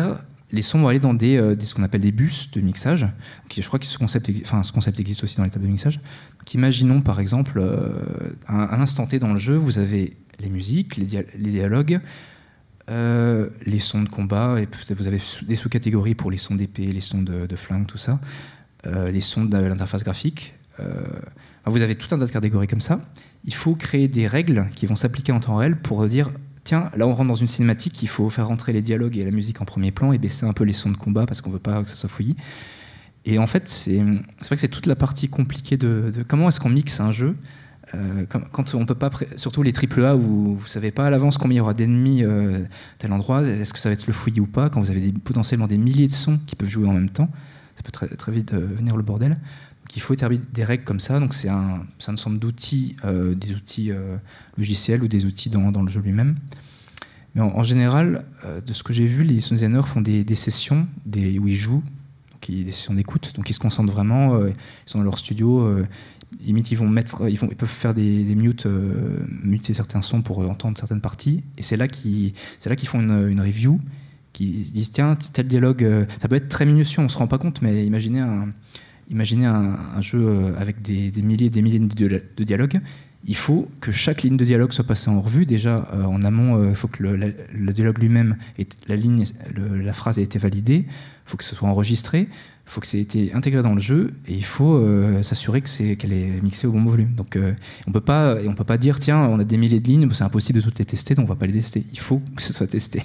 les sons vont aller dans des, euh, des, ce qu'on appelle des bus de mixage. Donc, je crois que ce concept, enfin, ce concept existe aussi dans les tables de mixage. Donc, imaginons par exemple, euh, un, un instant T dans le jeu, vous avez les musiques, les, dia- les dialogues, euh, les sons de combat, et vous avez des sous-catégories pour les sons d'épée, les sons de, de flingue, tout ça, euh, les sons de l'interface graphique. Euh, vous avez tout un tas de catégories comme ça. Il faut créer des règles qui vont s'appliquer en temps réel pour dire tiens, là on rentre dans une cinématique, il faut faire rentrer les dialogues et la musique en premier plan et baisser un peu les sons de combat parce qu'on veut pas que ça soit fouillis. Et en fait, c'est, c'est vrai que c'est toute la partie compliquée de, de comment est-ce qu'on mixe un jeu. Euh, quand, quand on peut pas, pré- surtout les triple A où vous savez pas à l'avance combien il y aura d'ennemis euh, à tel endroit, est-ce que ça va être le fouillis ou pas, quand vous avez des, potentiellement des milliers de sons qui peuvent jouer en même temps, ça peut très, très vite euh, venir le bordel. Donc il faut établir des règles comme ça, donc c'est un, c'est un ensemble d'outils, euh, des outils euh, logiciels ou des outils dans, dans le jeu lui-même. Mais en, en général, euh, de ce que j'ai vu, les sound designers font des, des sessions des, où ils jouent, donc ils, des sessions d'écoute, donc ils se concentrent vraiment, euh, ils sont dans leur studio, euh, limite ils vont mettre, ils, vont, ils peuvent faire des, des mutes, euh, muter certains sons pour entendre certaines parties, et c'est là qu'ils, c'est là qu'ils font une, une review, qui se disent tiens tel dialogue, euh, ça peut être très minutieux, on se rend pas compte, mais imaginez un, imaginez un, un jeu avec des, des milliers et des milliers de, de dialogues. Il faut que chaque ligne de dialogue soit passée en revue. Déjà, euh, en amont, il euh, faut que le, la, le dialogue lui-même, ait, la, ligne, le, la phrase ait été validée, il faut que ce soit enregistré, il faut que ça ait été intégré dans le jeu, et il faut euh, s'assurer que c'est, qu'elle est mixée au bon volume. Donc, euh, on peut pas, et on ne peut pas dire, tiens, on a des milliers de lignes, c'est impossible de toutes les tester, donc on ne va pas les tester. Il faut que ce soit testé.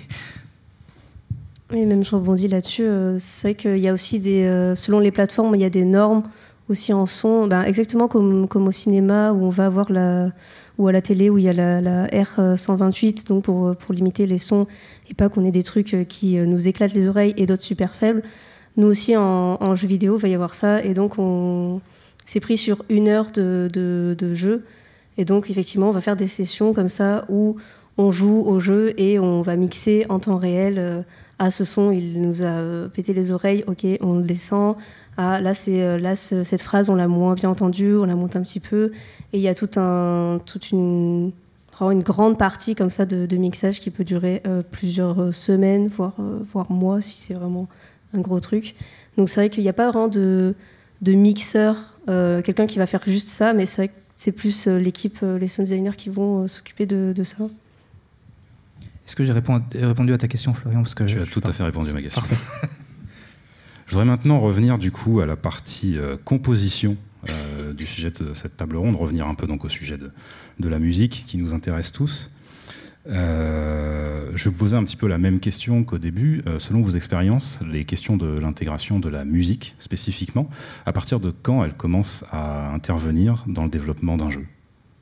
Oui, même je rebondis là-dessus. Euh, c'est vrai qu'il y a aussi des, euh, selon les plateformes, il y a des normes aussi en son, ben, exactement comme, comme au cinéma où on va avoir la, ou à la télé où il y a la, la R cent vingt-huit, donc pour, pour limiter les sons et pas qu'on ait des trucs qui nous éclatent les oreilles et d'autres super faibles. Nous aussi en, en jeu vidéo, il va y avoir ça, et donc on c'est pris sur une heure de, de, de jeu, et donc effectivement on va faire des sessions comme ça où on joue au jeu et on va mixer en temps réel. Euh, ah, ce son, il nous a pété les oreilles, ok, on le descend. Ah, là, c'est, là ce, cette phrase, on l'a moins bien entendue, on la monte un petit peu. Et il y a tout un, toute une, une grande partie comme ça de, de mixage qui peut durer euh, plusieurs semaines, voire, euh, voire mois, si c'est vraiment un gros truc. Donc c'est vrai qu'il n'y a pas vraiment de, de mixeur, euh, quelqu'un qui va faire juste ça, mais c'est vrai que c'est plus euh, l'équipe, euh, les sound designers qui vont euh, s'occuper de, de ça. Est-ce que j'ai répondu, répondu à ta question, Florian? Parce que tu as tout à fait répondu à ma question. Je voudrais maintenant revenir du coup à la partie euh, composition euh, du sujet de cette table ronde, revenir un peu donc au sujet de, de la musique qui nous intéresse tous. Euh, je vais vous poser un petit peu la même question qu'au début. Euh, selon vos expériences, les questions de l'intégration de la musique spécifiquement, à partir de quand elle commence à intervenir dans le développement d'un jeu?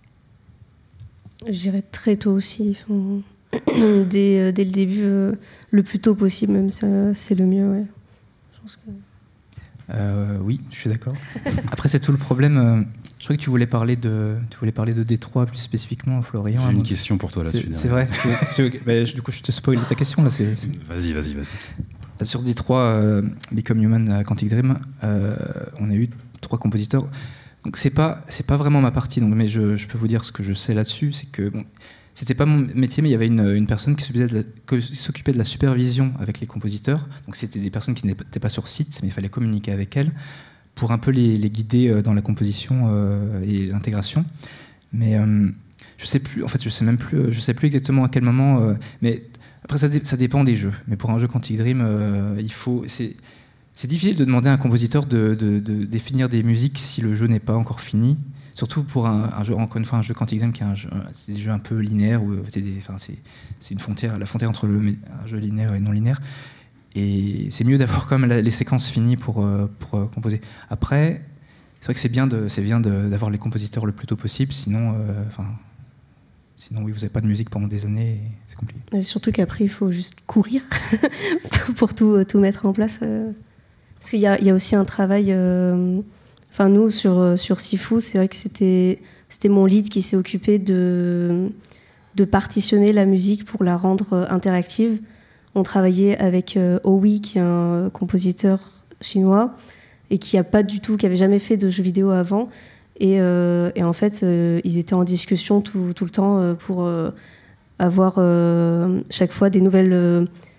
Je dirais très tôt aussi. Enfin... Dès, dès le début, euh, le plus tôt possible, même ça, c'est le mieux. Ouais. Je pense que... euh, oui, je suis d'accord. Après, c'est tout le problème. Euh, je crois que tu voulais parler de, tu voulais parler de Détroit plus spécifiquement, Florian. J'ai une donc... question pour toi là-dessus. C'est, c'est vrai. tu, tu, bah, du coup, je te spoil ta question là. C'est, c'est... Vas-y, vas-y, vas-y. Sur Détroit, euh, Become Human à Quantic Dream, euh, on a eu trois compositeurs. Donc c'est pas, c'est pas vraiment ma partie. Donc, mais je, je peux vous dire ce que je sais là-dessus, c'est que bon, c'était pas mon métier, mais il y avait une, une personne qui s'occupait, de la, qui s'occupait de la supervision avec les compositeurs. Donc c'était des personnes qui n'étaient pas sur site, mais il fallait communiquer avec elles pour un peu les, les guider dans la composition euh, et l'intégration. Mais euh, je sais plus, en fait, je sais même plus, je sais plus exactement à quel moment. Euh, mais après, ça, dé, ça dépend des jeux. Mais pour un jeu Quantic Dream, euh, il faut, c'est, c'est difficile de demander à un compositeur de, de, de définir des musiques si le jeu n'est pas encore fini. Surtout pour un, un jeu, encore une fois, un jeu Quantic Dream qui est un jeu, c'est des jeux un peu linéaires où c'est, des, enfin, c'est, c'est une frontière, la frontière entre le, un jeu linéaire et non linéaire. Et c'est mieux d'avoir quand même la, les séquences finies pour, pour euh, composer. Après, c'est vrai que c'est bien, de, c'est bien de, d'avoir les compositeurs le plus tôt possible, sinon, euh, enfin, sinon oui, vous n'avez pas de musique pendant des années, et c'est compliqué. Mais surtout qu'après, il faut juste courir pour tout, tout mettre en place. Euh, parce qu'il y a, il y a aussi un travail... Euh, Enfin, nous, sur, sur Sifu, c'est vrai que c'était, c'était mon lead qui s'est occupé de, de partitionner la musique pour la rendre interactive. On travaillait avec euh, Owi, qui est un compositeur chinois et qui a pas du tout, qui avait jamais fait de jeux vidéo avant. Et, euh, et en fait, euh, ils étaient en discussion tout, tout le temps euh, pour euh, avoir euh, chaque fois des nouvelles... Euh,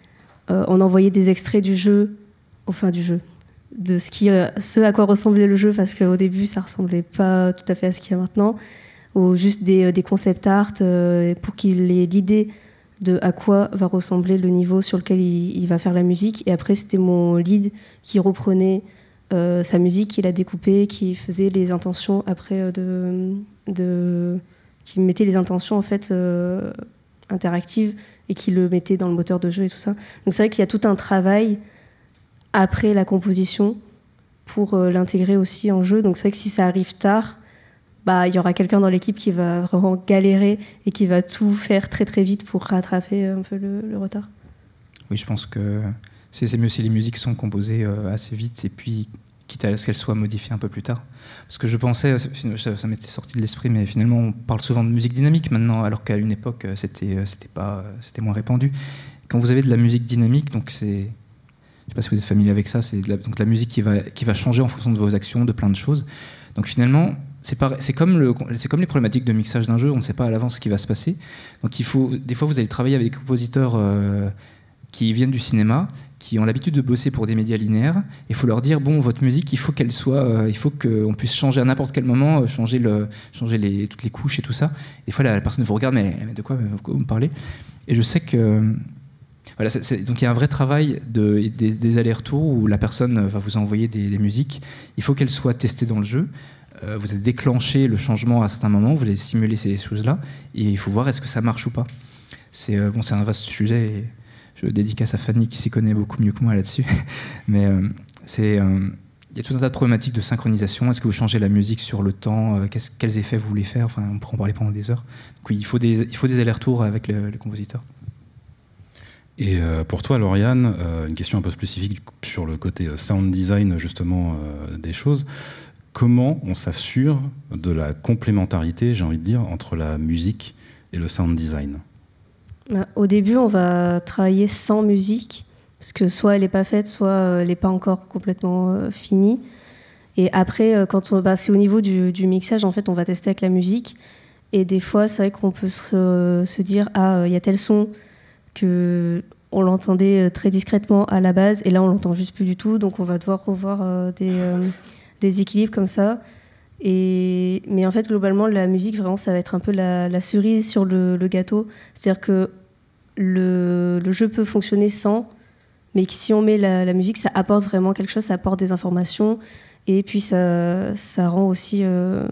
euh, on envoyait des extraits du jeu, enfin du jeu, de ce, qui, euh, ce à quoi ressemblait le jeu, parce qu'au début, ça ressemblait pas tout à fait à ce qu'il y a maintenant, ou juste des, des concept art euh, pour qu'il ait l'idée de à quoi va ressembler le niveau sur lequel il, il va faire la musique. Et après, c'était mon lead qui reprenait euh, sa musique, qui la découpait, qui faisait les intentions après euh, de, de, qui mettait les intentions en fait euh, interactives et qui le mettait dans le moteur de jeu et tout ça. Donc c'est vrai qu'il y a tout un travail après la composition pour euh, l'intégrer aussi en jeu. Donc c'est vrai que si ça arrive tard, bah, il y aura quelqu'un dans l'équipe qui va vraiment galérer et qui va tout faire très très vite pour rattraper un peu le, le retard. Oui, je pense que c'est, c'est mieux si les musiques sont composées euh, assez vite et puis quitte à ce qu'elles soient modifiées un peu plus tard. Parce que je pensais, ça, ça m'était sorti de l'esprit, mais finalement on parle souvent de musique dynamique maintenant, alors qu'à une époque c'était, c'était, pas, c'était moins répandu. Quand vous avez de la musique dynamique, donc c'est, je ne sais pas si vous êtes familier avec ça, c'est de la, donc la musique qui va, qui va changer en fonction de vos actions, de plein de choses. Donc finalement, C'est, pas, c'est, comme le, c'est comme les problématiques de mixage d'un jeu, on ne sait pas à l'avance ce qui va se passer. Donc il faut, des fois, vous allez travailler avec des compositeurs euh, qui viennent du cinéma, qui ont l'habitude de bosser pour des médias linéaires. Il faut leur dire, bon, votre musique, il faut qu'elle soit, euh, il faut qu'on puisse changer à n'importe quel moment, euh, changer, le, changer les, toutes les couches et tout ça. Des fois, la, la personne vous regarde, mais, mais de quoi, de quoi vous me parlez ? Et je sais que... Voilà, c'est, c'est, donc il y a un vrai travail de, des, des allers-retours où la personne va vous envoyer des, des musiques. Il faut qu'elles soient testées dans le jeu. Euh, vous avez déclenché le changement à certains moments, vous allez simuler ces choses-là, et il faut voir est-ce que ça marche ou pas. C'est, euh, bon, c'est un vaste sujet, et je dédicace à Fanny qui s'y connaît beaucoup mieux que moi là-dessus. Mais euh, c'est, euh, y a tout un tas de problématiques de synchronisation. Est-ce que vous changez la musique sur le temps euh, quels effets vous voulez faire ? Enfin, on pourra en parler pendant des heures. Donc oui, il faut des, il faut des allers-retours avec le, le compositeur. Et euh, pour toi, Lauriane, euh, une question un peu spécifique sur le côté sound design justement euh, des choses. Comment on s'assure de la complémentarité, j'ai envie de dire, entre la musique et le sound design ? Bah, au début, on va travailler sans musique, parce que soit elle n'est pas faite, soit elle n'est pas encore complètement euh, finie. Et après, euh, quand on, bah, c'est au niveau du, du mixage, en fait, on va tester avec la musique. Et des fois, c'est vrai qu'on peut se, se dire « Ah, il y a tel son que on l'entendait très discrètement à la base, et là, on l'entend juste plus du tout. » Donc, on va devoir revoir euh, des... Euh, des équilibres comme ça. Et, mais en fait, globalement, la musique, vraiment, ça va être un peu la, la cerise sur le, le gâteau. C'est-à-dire que le, le jeu peut fonctionner sans, mais que si on met la, la musique, ça apporte vraiment quelque chose, ça apporte des informations, et puis ça, ça rend aussi euh,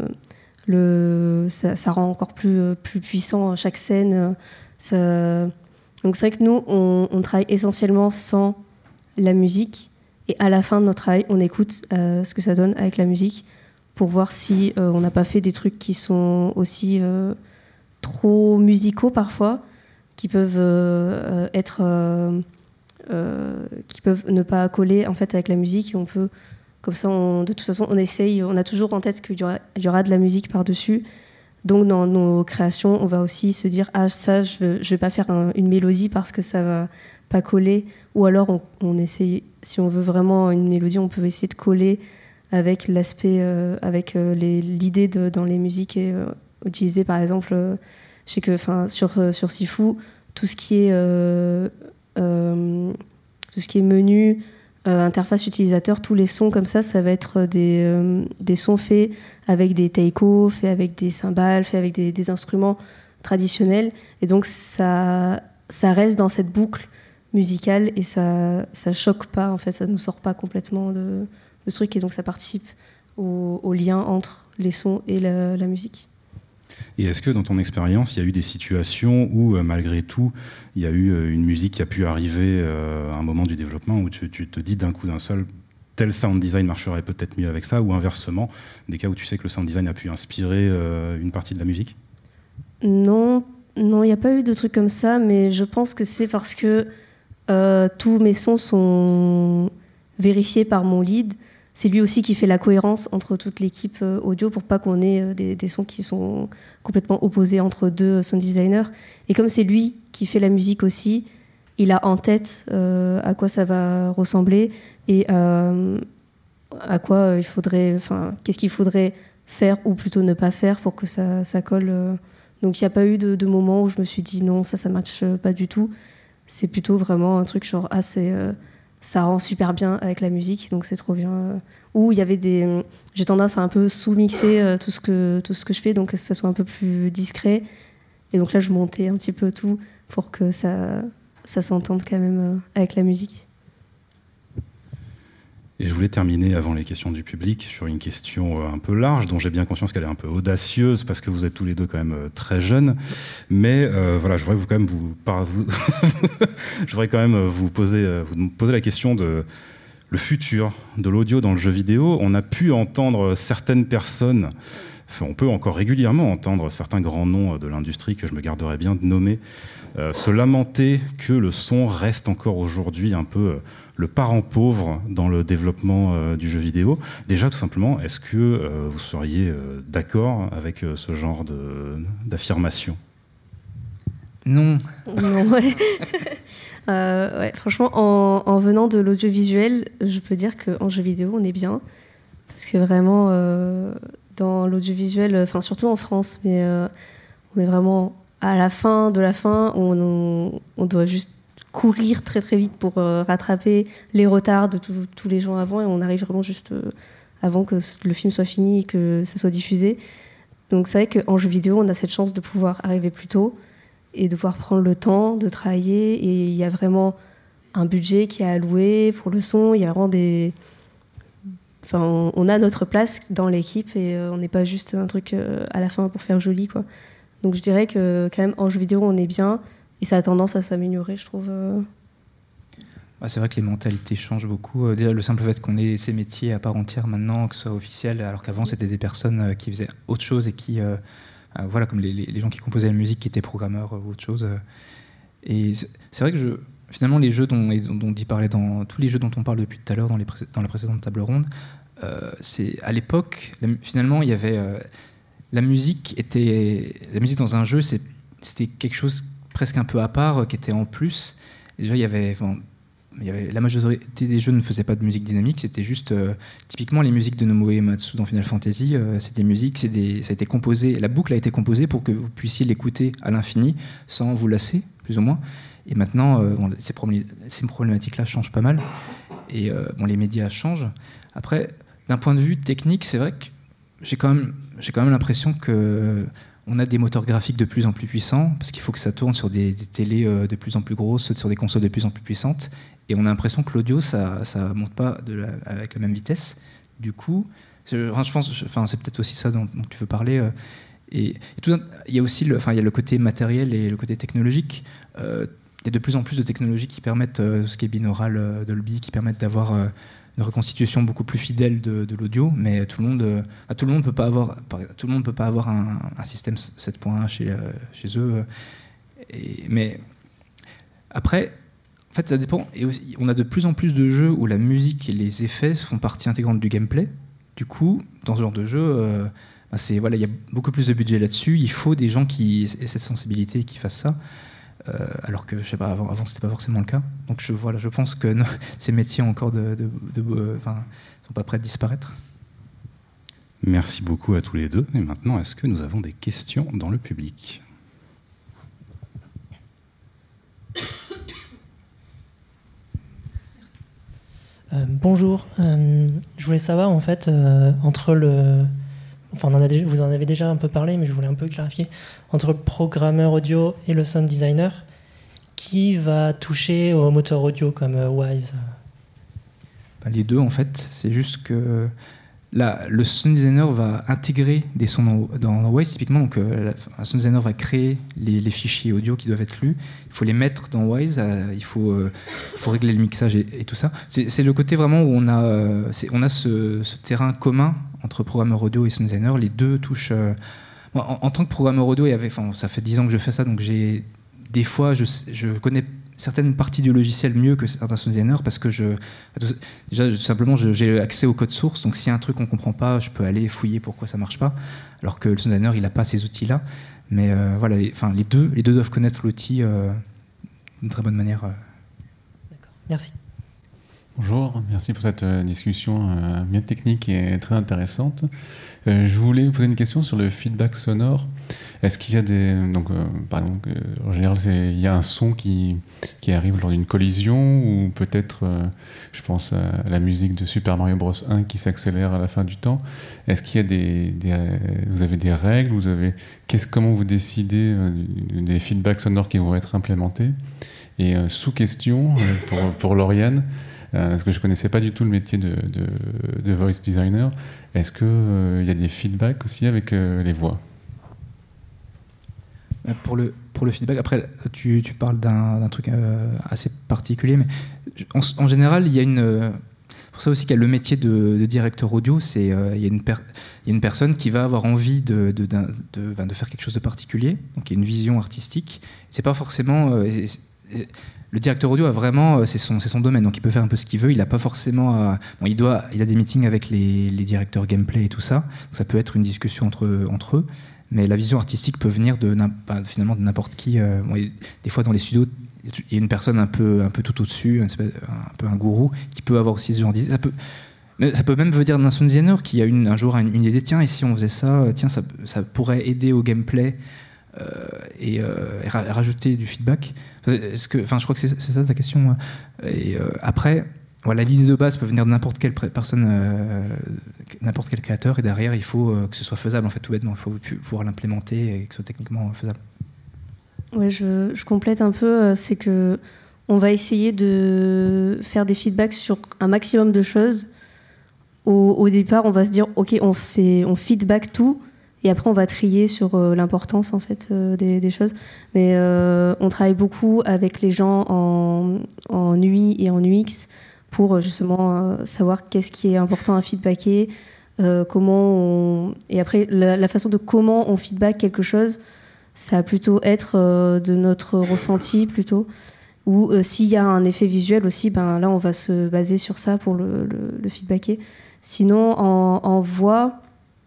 le, ça, ça rend encore plus, plus puissant chaque scène. Ça... Donc c'est vrai que nous, on, on travaille essentiellement sans la musique. Et à la fin de notre travail, on écoute euh, ce que ça donne avec la musique pour voir si euh, on n'a pas fait des trucs qui sont aussi euh, trop musicaux parfois, qui peuvent euh, être, euh, euh, qui peuvent ne pas coller en fait avec la musique. Et on peut, comme ça, on, de toute façon, on essaye. On a toujours en tête qu'il y aura, il y aura de la musique par-dessus. Donc dans nos créations, on va aussi se dire ah ça, je ne vais pas faire un, une mélodie parce que ça va pas coller. Ou alors on, on essaye, si on veut vraiment une mélodie, on peut essayer de coller avec l'aspect, euh, avec euh, les, l'idée de, dans les musiques et, euh, utilisées. Par exemple, euh, je sais que, enfin, sur euh, sur Sifu, tout ce qui est euh, euh, tout ce qui est menu, euh, interface utilisateur, tous les sons comme ça, ça va être des euh, des sons faits avec des taiko, faits avec des cymbales, faits avec des, des instruments traditionnels, et donc ça ça reste dans cette boucle musicale et ça ça choque pas, en fait, ça nous sort pas complètement de, de ce truc, et donc ça participe au, au lien entre les sons et la, la musique. Et est-ce que dans ton expérience, il y a eu des situations où euh, malgré tout, il y a eu euh, une musique qui a pu arriver euh, à un moment du développement où tu, tu te dis d'un coup d'un seul tel sound design marcherait peut-être mieux avec ça, ou inversement, des cas où tu sais que le sound design a pu inspirer euh, une partie de la musique ? Non, non, il n'y a pas eu de trucs comme ça, mais je pense que c'est parce que Euh, tous mes sons sont vérifiés par mon lead. C'est lui aussi qui fait la cohérence entre toute l'équipe euh, audio pour pas qu'on ait euh, des, des sons qui sont complètement opposés entre deux sound designers. Et comme c'est lui qui fait la musique aussi, il a en tête euh, à quoi ça va ressembler et euh, à quoi euh, il faudrait, enfin, qu'est-ce qu'il faudrait faire ou plutôt ne pas faire pour que ça, ça colle. Euh. Donc il n'y a pas eu de, de moment où je me suis dit non, ça, ça matche pas du tout. c'est plutôt vraiment un truc genre ah c'est euh, ça rend super bien avec la musique, donc c'est trop bien. Ou il y avait des, j'ai tendance à un peu sous-mixer euh, tout ce que tout ce que je fais, donc que ça soit un peu plus discret. Et donc là, je montais un petit peu tout pour que ça ça s'entende quand même euh, avec la musique. Et je voulais terminer avant les questions du public sur une question un peu large, dont j'ai bien conscience qu'elle est un peu audacieuse parce que vous êtes tous les deux quand même très jeunes. Mais euh, voilà, je voudrais vous quand même vous, par, vous je voudrais quand même vous poser, vous poser la question de le futur de l'audio dans le jeu vidéo. On a pu entendre certaines personnes, enfin, on peut encore régulièrement entendre certains grands noms de l'industrie que je me garderais bien de nommer, euh, se lamenter que le son reste encore aujourd'hui un peu euh, le parent pauvre dans le développement euh, du jeu vidéo. Déjà, tout simplement, est-ce que euh, vous seriez euh, d'accord avec euh, ce genre de, d'affirmation ? Non. Non, ouais. euh, ouais. Franchement, en, en venant de l'audiovisuel, je peux dire qu'en jeu vidéo, on est bien. Parce que vraiment, euh, dans l'audiovisuel, enfin surtout en France, mais euh, on est vraiment à la fin de la fin, on, on, on doit juste courir très très vite pour euh, rattraper les retards de tous les gens avant, et on arrive vraiment juste euh, avant que le film soit fini et que ça soit diffusé. Donc c'est vrai qu'en jeu vidéo, on a cette chance de pouvoir arriver plus tôt et de pouvoir prendre le temps de travailler, et il y a vraiment un budget qui est alloué pour le son, il y a vraiment des... Enfin, on, on a notre place dans l'équipe, et euh, on n'est pas juste un truc euh, à la fin pour faire joli, quoi. Donc je dirais que quand même en jeu vidéo, on est bien. Et ça a tendance à s'améliorer, je trouve. Bah, c'est vrai que les mentalités changent beaucoup. Déjà, le simple fait qu'on ait ces métiers à part entière maintenant, que ce soit officiel, alors qu'avant, c'était des personnes qui faisaient autre chose et qui, euh, euh, voilà, comme les, les gens qui composaient la musique, qui étaient programmeurs ou autre chose. Et c'est, c'est vrai que je, finalement, les jeux dont, dont, dont il parlait dans tous les jeux dont on parle depuis tout à l'heure dans, les pré- dans la précédente table ronde, euh, c'est à l'époque, la, finalement, il y avait euh, la musique était la musique dans un jeu, c'est, c'était quelque chose presque un peu à part, qui était en plus. Et déjà, il y avait, enfin, il y avait la majorité des jeux ne faisaient pas de musique dynamique, c'était juste euh, typiquement les musiques de Nobuo Uematsu dans Final Fantasy. Euh, c'est des musiques, c'est des, ça a été composé, la boucle a été composée pour que vous puissiez l'écouter à l'infini sans vous lasser, plus ou moins. Et maintenant, euh, bon, ces, problém- ces problématiques-là changent pas mal. Et euh, bon, les médias changent. Après, d'un point de vue technique, c'est vrai que j'ai quand même, j'ai quand même l'impression que on a des moteurs graphiques de plus en plus puissants, parce qu'il faut que ça tourne sur des, des télés de plus en plus grosses, sur des consoles de plus en plus puissantes. Et on a l'impression que l'audio, ça ne monte pas de la, avec la même vitesse. Du coup, je, je pense, je, enfin, c'est peut-être aussi ça dont, dont tu veux parler. Et, et tout, il y a aussi le, enfin, il y a le côté matériel et le côté technologique. Euh, il y a de plus en plus de technologies qui permettent, euh, ce qui est binaural, euh, Dolby, qui permettent d'avoir euh, une reconstitution beaucoup plus fidèle de, de l'audio, mais tout le monde, euh, tout le monde peut pas avoir, tout le monde peut pas avoir un, un système sept point un chez, euh, chez eux. Et, mais après, en fait, ça dépend. Et aussi, on a de plus en plus de jeux où la musique et les effets font partie intégrante du gameplay. Du coup, dans ce genre de jeu, euh, bah c'est voilà, il y a beaucoup plus de budget là-dessus. Il faut des gens qui aient cette sensibilité et qui fassent ça. Euh, alors que je sais pas, avant, avant c'était pas forcément le cas. Donc je voilà, je pense que non, ces métiers ont encore de, de, de, de enfin, sont pas prêts de disparaître. Merci beaucoup à tous les deux. Et maintenant, est-ce que nous avons des questions dans le public ? Euh, bonjour. Euh, je voulais savoir en fait euh, entre le Enfin, on en a déjà, vous en avez déjà un peu parlé, mais je voulais un peu clarifier. Entre le programmeur audio et le sound designer, qui va toucher au moteur audio comme euh, Wwise ? Ben, les deux, en fait. C'est juste que là, le sound designer va intégrer des sons dans, dans Wwise, typiquement. Donc, euh, un sound designer va créer les, les fichiers audio qui doivent être lus. Il faut les mettre dans Wwise. Euh, il faut, euh, faut régler le mixage et, et tout ça. C'est, c'est le côté vraiment où on a, euh, c'est, on a ce, ce terrain commun entre programmeur audio et sound designer. Les deux touchent... Euh, en, en tant que programmeur audio, il y avait, enfin, ça fait dix ans que je fais ça, donc j'ai, des fois, je, je connais certaines parties du logiciel mieux que certains sound designers, parce que je, déjà, simplement, je, j'ai accès au code source, donc s'il y a un truc qu'on ne comprend pas, je peux aller fouiller pourquoi ça ne marche pas, alors que le sound designer, il n'a pas ces outils-là. Mais euh, voilà, les, enfin, les, deux, les deux doivent connaître l'outil euh, d'une très bonne manière. Euh. D'accord, merci. Bonjour, merci pour cette euh, discussion euh, bien technique et très intéressante. Euh, je voulais vous poser une question sur le feedback sonore. Est-ce qu'il y a des... Donc, euh, par exemple, euh, en général, c'est, il y a un son qui, qui arrive lors d'une collision, ou peut-être, euh, je pense à la musique de Super Mario Bros un qui s'accélère à la fin du temps. Est-ce qu'il y a des... des euh, vous avez des règles, vous avez, qu'est-ce, comment vous décidez euh, des feedbacks sonores qui vont être implémentés? Et euh, sous-question, euh, pour, pour Lauriane, Euh, parce que je ne connaissais pas du tout le métier de, de, de voice designer. Est-ce qu'il euh, y a des feedbacks aussi avec euh, les voix? Pour le, pour le feedback, après, tu, tu parles d'un, d'un truc euh, assez particulier, mais en, en général, il y a une... Euh, pour ça aussi qu'il y a le métier de, de directeur audio, c'est euh, il y a une per, il y a une personne qui va avoir envie de, de, de, de, de faire quelque chose de particulier, donc il y a une vision artistique. C'est pas forcément... Euh, c'est, c'est, le directeur audio a vraiment, c'est son, c'est son domaine, donc il peut faire un peu ce qu'il veut. Il n'a pas forcément, à, bon, il doit, il a des meetings avec les, les directeurs gameplay et tout ça. Donc ça peut être une discussion entre entre eux, mais la vision artistique peut venir de finalement de n'importe qui. Euh, bon, des fois dans les studios, il y a une personne un peu un peu tout au-dessus, un, un peu un gourou qui peut avoir aussi ce genre d'idée. Ça peut, mais ça peut même venir d'un sound designer qui a une, un jour une, une idée. Tiens, et si on faisait ça, tiens, ça, ça pourrait aider au gameplay. Euh, et, euh, et ra- rajouter du feedback. Est-ce que, enfin, je crois que c'est, c'est ça ta question. Et euh, après, voilà, l'idée de base peut venir de n'importe quelle personne, euh, n'importe quel créateur, et derrière, il faut euh, que ce soit faisable, en fait, tout bêtement. Il faut pouvoir l'implémenter et que ce soit techniquement faisable. Ouais, je, je complète un peu. C'est que on va essayer de faire des feedbacks sur un maximum de choses. Au, au départ, on va se dire, ok, on fait, on feedback tout. Et après, on va trier sur euh, l'importance en fait euh, des, des choses. Mais euh, on travaille beaucoup avec les gens en, en U I et en U X pour justement euh, savoir qu'est-ce qui est important à feedbacker, euh, comment on... et après la, la façon de comment on feedback quelque chose, ça va plutôt être euh, de notre ressenti plutôt. Ou euh, s'il y a un effet visuel aussi, ben là, on va se baser sur ça pour le, le, le feedbacker. Sinon, en, en voix.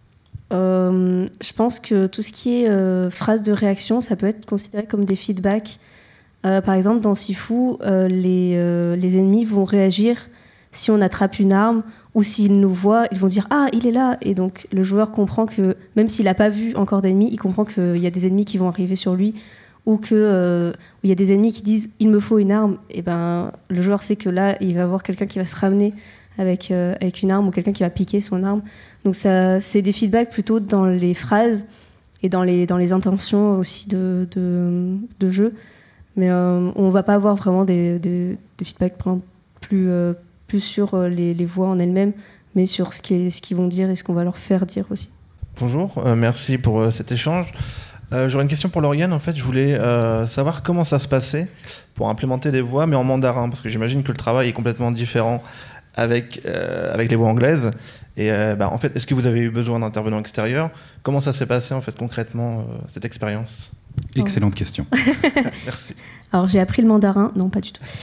Euh, je pense que tout ce qui est euh, phrase de réaction, ça peut être considéré comme des feedbacks. Euh, par exemple, dans Sifu, euh, les, euh, les ennemis vont réagir si on attrape une arme ou s'ils nous voient, ils vont dire « Ah, il est là !» Et donc, le joueur comprend que, même s'il n'a pas vu encore d'ennemis, il comprend qu'il y a des ennemis qui vont arriver sur lui ou qu'il euh, y a des ennemis qui disent « Il me faut une arme !» Et ben, le joueur sait que là, il va avoir quelqu'un qui va se ramener avec, euh, avec une arme ou quelqu'un qui va piquer son arme. Donc ça, c'est des feedbacks plutôt dans les phrases et dans les, dans les intentions aussi de, de, de jeu. Mais euh, on ne va pas avoir vraiment des, des, des feedbacks plus, euh, plus sur les, les voix en elles-mêmes, mais sur ce, qui est, ce qu'ils vont dire et ce qu'on va leur faire dire aussi. Bonjour, euh, merci pour euh, cet échange. Euh, j'aurais une question pour Lauriane. En fait, je voulais euh, savoir comment ça se passait pour implémenter des voix, mais en mandarin, parce que j'imagine que le travail est complètement différent avec, euh, avec les voix anglaises. Et euh, bah, en fait, est-ce que vous avez eu besoin d'intervenants extérieurs? Comment ça s'est passé en fait concrètement euh, cette expérience? Excellente question. Merci. Alors j'ai appris le mandarin, non pas du tout.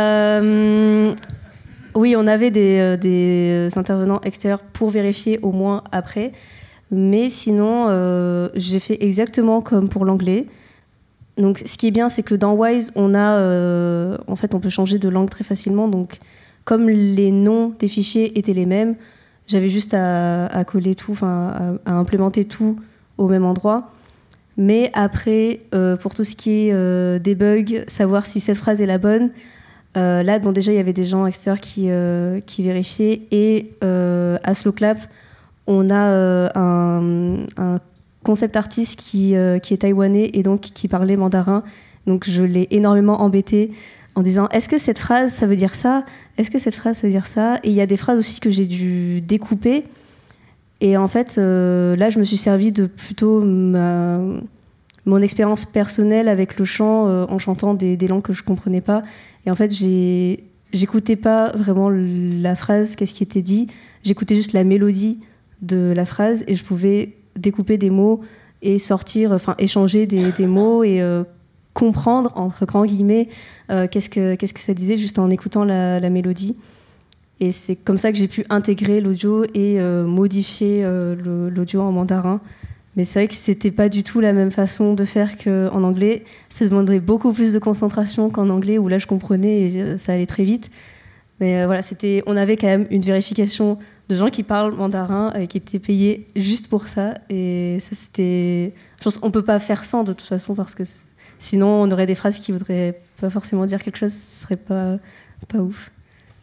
Euh, oui, on avait des, euh, des intervenants extérieurs pour vérifier au moins après, mais sinon euh, j'ai fait exactement comme pour l'anglais. Donc ce qui est bien, c'est que dans Wise, on a, euh, en fait, on peut changer de langue très facilement. Donc comme les noms des fichiers étaient les mêmes, j'avais juste à, à coller tout, enfin à, à implémenter tout au même endroit. Mais après, euh, pour tout ce qui est euh, debug, savoir si cette phrase est la bonne, euh, là, bon, déjà, il y avait des gens extérieurs qui, euh, qui vérifiaient. Et euh, à Slowclap, on a euh, un, un concept artiste qui, euh, qui est taïwanais et donc qui parlait mandarin. Donc je l'ai énormément embêté en disant « Est-ce que cette phrase, ça veut dire ça ? Est-ce que cette phrase, ça veut dire ça ?» Et il y a des phrases aussi que j'ai dû découper. Et en fait, euh, là, je me suis servi de plutôt ma, mon expérience personnelle avec le chant, euh, en chantant des, des langues que je ne comprenais pas. Et en fait, j'ai, j'écoutais pas vraiment la phrase, qu'est-ce qui était dit. J'écoutais juste la mélodie de la phrase et je pouvais découper des mots et sortir, enfin, échanger des, des mots et euh, comprendre, entre grands guillemets, euh, qu'est-ce que, qu'est-ce que ça disait juste en écoutant la, la mélodie. Et c'est comme ça que j'ai pu intégrer l'audio et euh, modifier euh, le, l'audio en mandarin. Mais c'est vrai que c'était pas du tout la même façon de faire qu'en anglais. Ça demanderait beaucoup plus de concentration qu'en anglais, où là je comprenais et ça allait très vite. Mais euh, voilà, c'était, on avait quand même une vérification de gens qui parlent mandarin et qui étaient payés juste pour ça. Et ça, c'était... Je pense qu'on peut pas faire sans de toute façon, parce que sinon, on aurait des phrases qui voudraient pas forcément dire quelque chose, ce serait pas, pas ouf.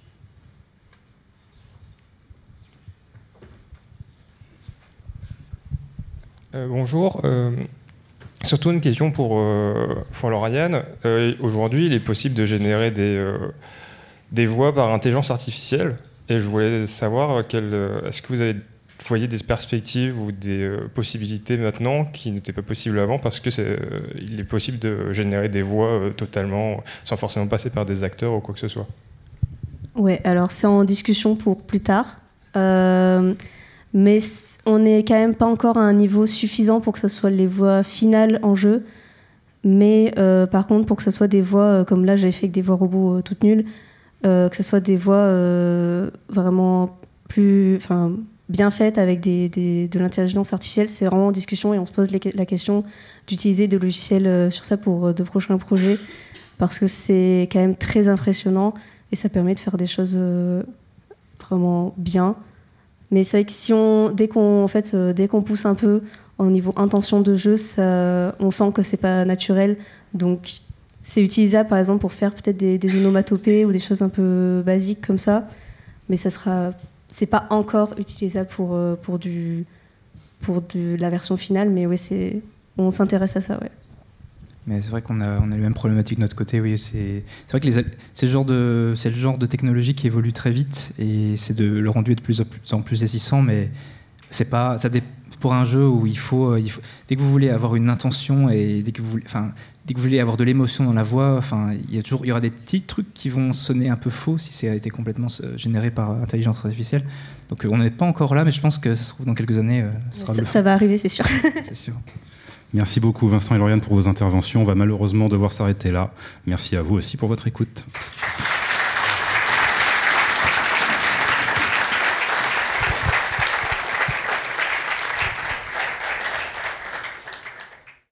Euh, bonjour. Euh, surtout une question pour, euh, pour Lauriane. Euh, aujourd'hui, il est possible de générer des, euh, des voix par intelligence artificielle. Et je voulais savoir, quelle, est-ce que vous avez, voyez des perspectives ou des euh, possibilités maintenant qui n'étaient pas possibles avant, parce que c'est, euh, il est possible de générer des voix euh, totalement, sans forcément passer par des acteurs ou quoi que ce soit. Ouais, alors c'est en discussion pour plus tard. Euh, mais on n'est quand même pas encore à un niveau suffisant pour que ce soit les voix finales en jeu. Mais euh, par contre, pour que ce soit des voix, euh, comme là j'avais fait avec des voix robots euh, toutes nulles, euh, que ce soit des voix euh, vraiment plus, enfin, bien faites avec des, des, de l'intelligence artificielle, c'est vraiment en discussion et on se pose les, la question d'utiliser des logiciels euh, sur ça pour euh, de prochains projets, parce que c'est quand même très impressionnant et ça permet de faire des choses euh, vraiment bien. Mais c'est vrai que si on, dès qu'on, en fait, euh, dès qu'on pousse un peu au niveau intention de jeu, ça, on sent que c'est pas naturel. Donc c'est utilisable par exemple pour faire peut-être des, des onomatopées ou des choses un peu basiques comme ça. Mais ça sera, c'est pas encore utilisable pour, euh, pour, du, pour de la version finale. Mais ouais, c'est, on s'intéresse à ça, ouais. Mais c'est vrai qu'on a, on a les mêmes problématiques de notre côté. Oui, c'est, c'est vrai que les, c'est, le genre de, c'est le genre de technologie qui évolue très vite et c'est de, le rendu est de plus en plus, en plus saisissant, mais c'est pas, ça dé, pour un jeu où il faut, il faut, dès que vous voulez avoir une intention et dès que vous voulez, enfin, dès que vous voulez avoir de l'émotion dans la voix, enfin, il y a toujours, il y aura des petits trucs qui vont sonner un peu faux si ça a été complètement généré par intelligence artificielle. Donc on n'est pas encore là, mais je pense que ça se trouve dans quelques années, ça sera ça, ça va arriver, c'est sûr. C'est sûr. Merci beaucoup Vincent et Lauriane pour vos interventions. On va malheureusement devoir s'arrêter là. Merci à vous aussi pour votre écoute.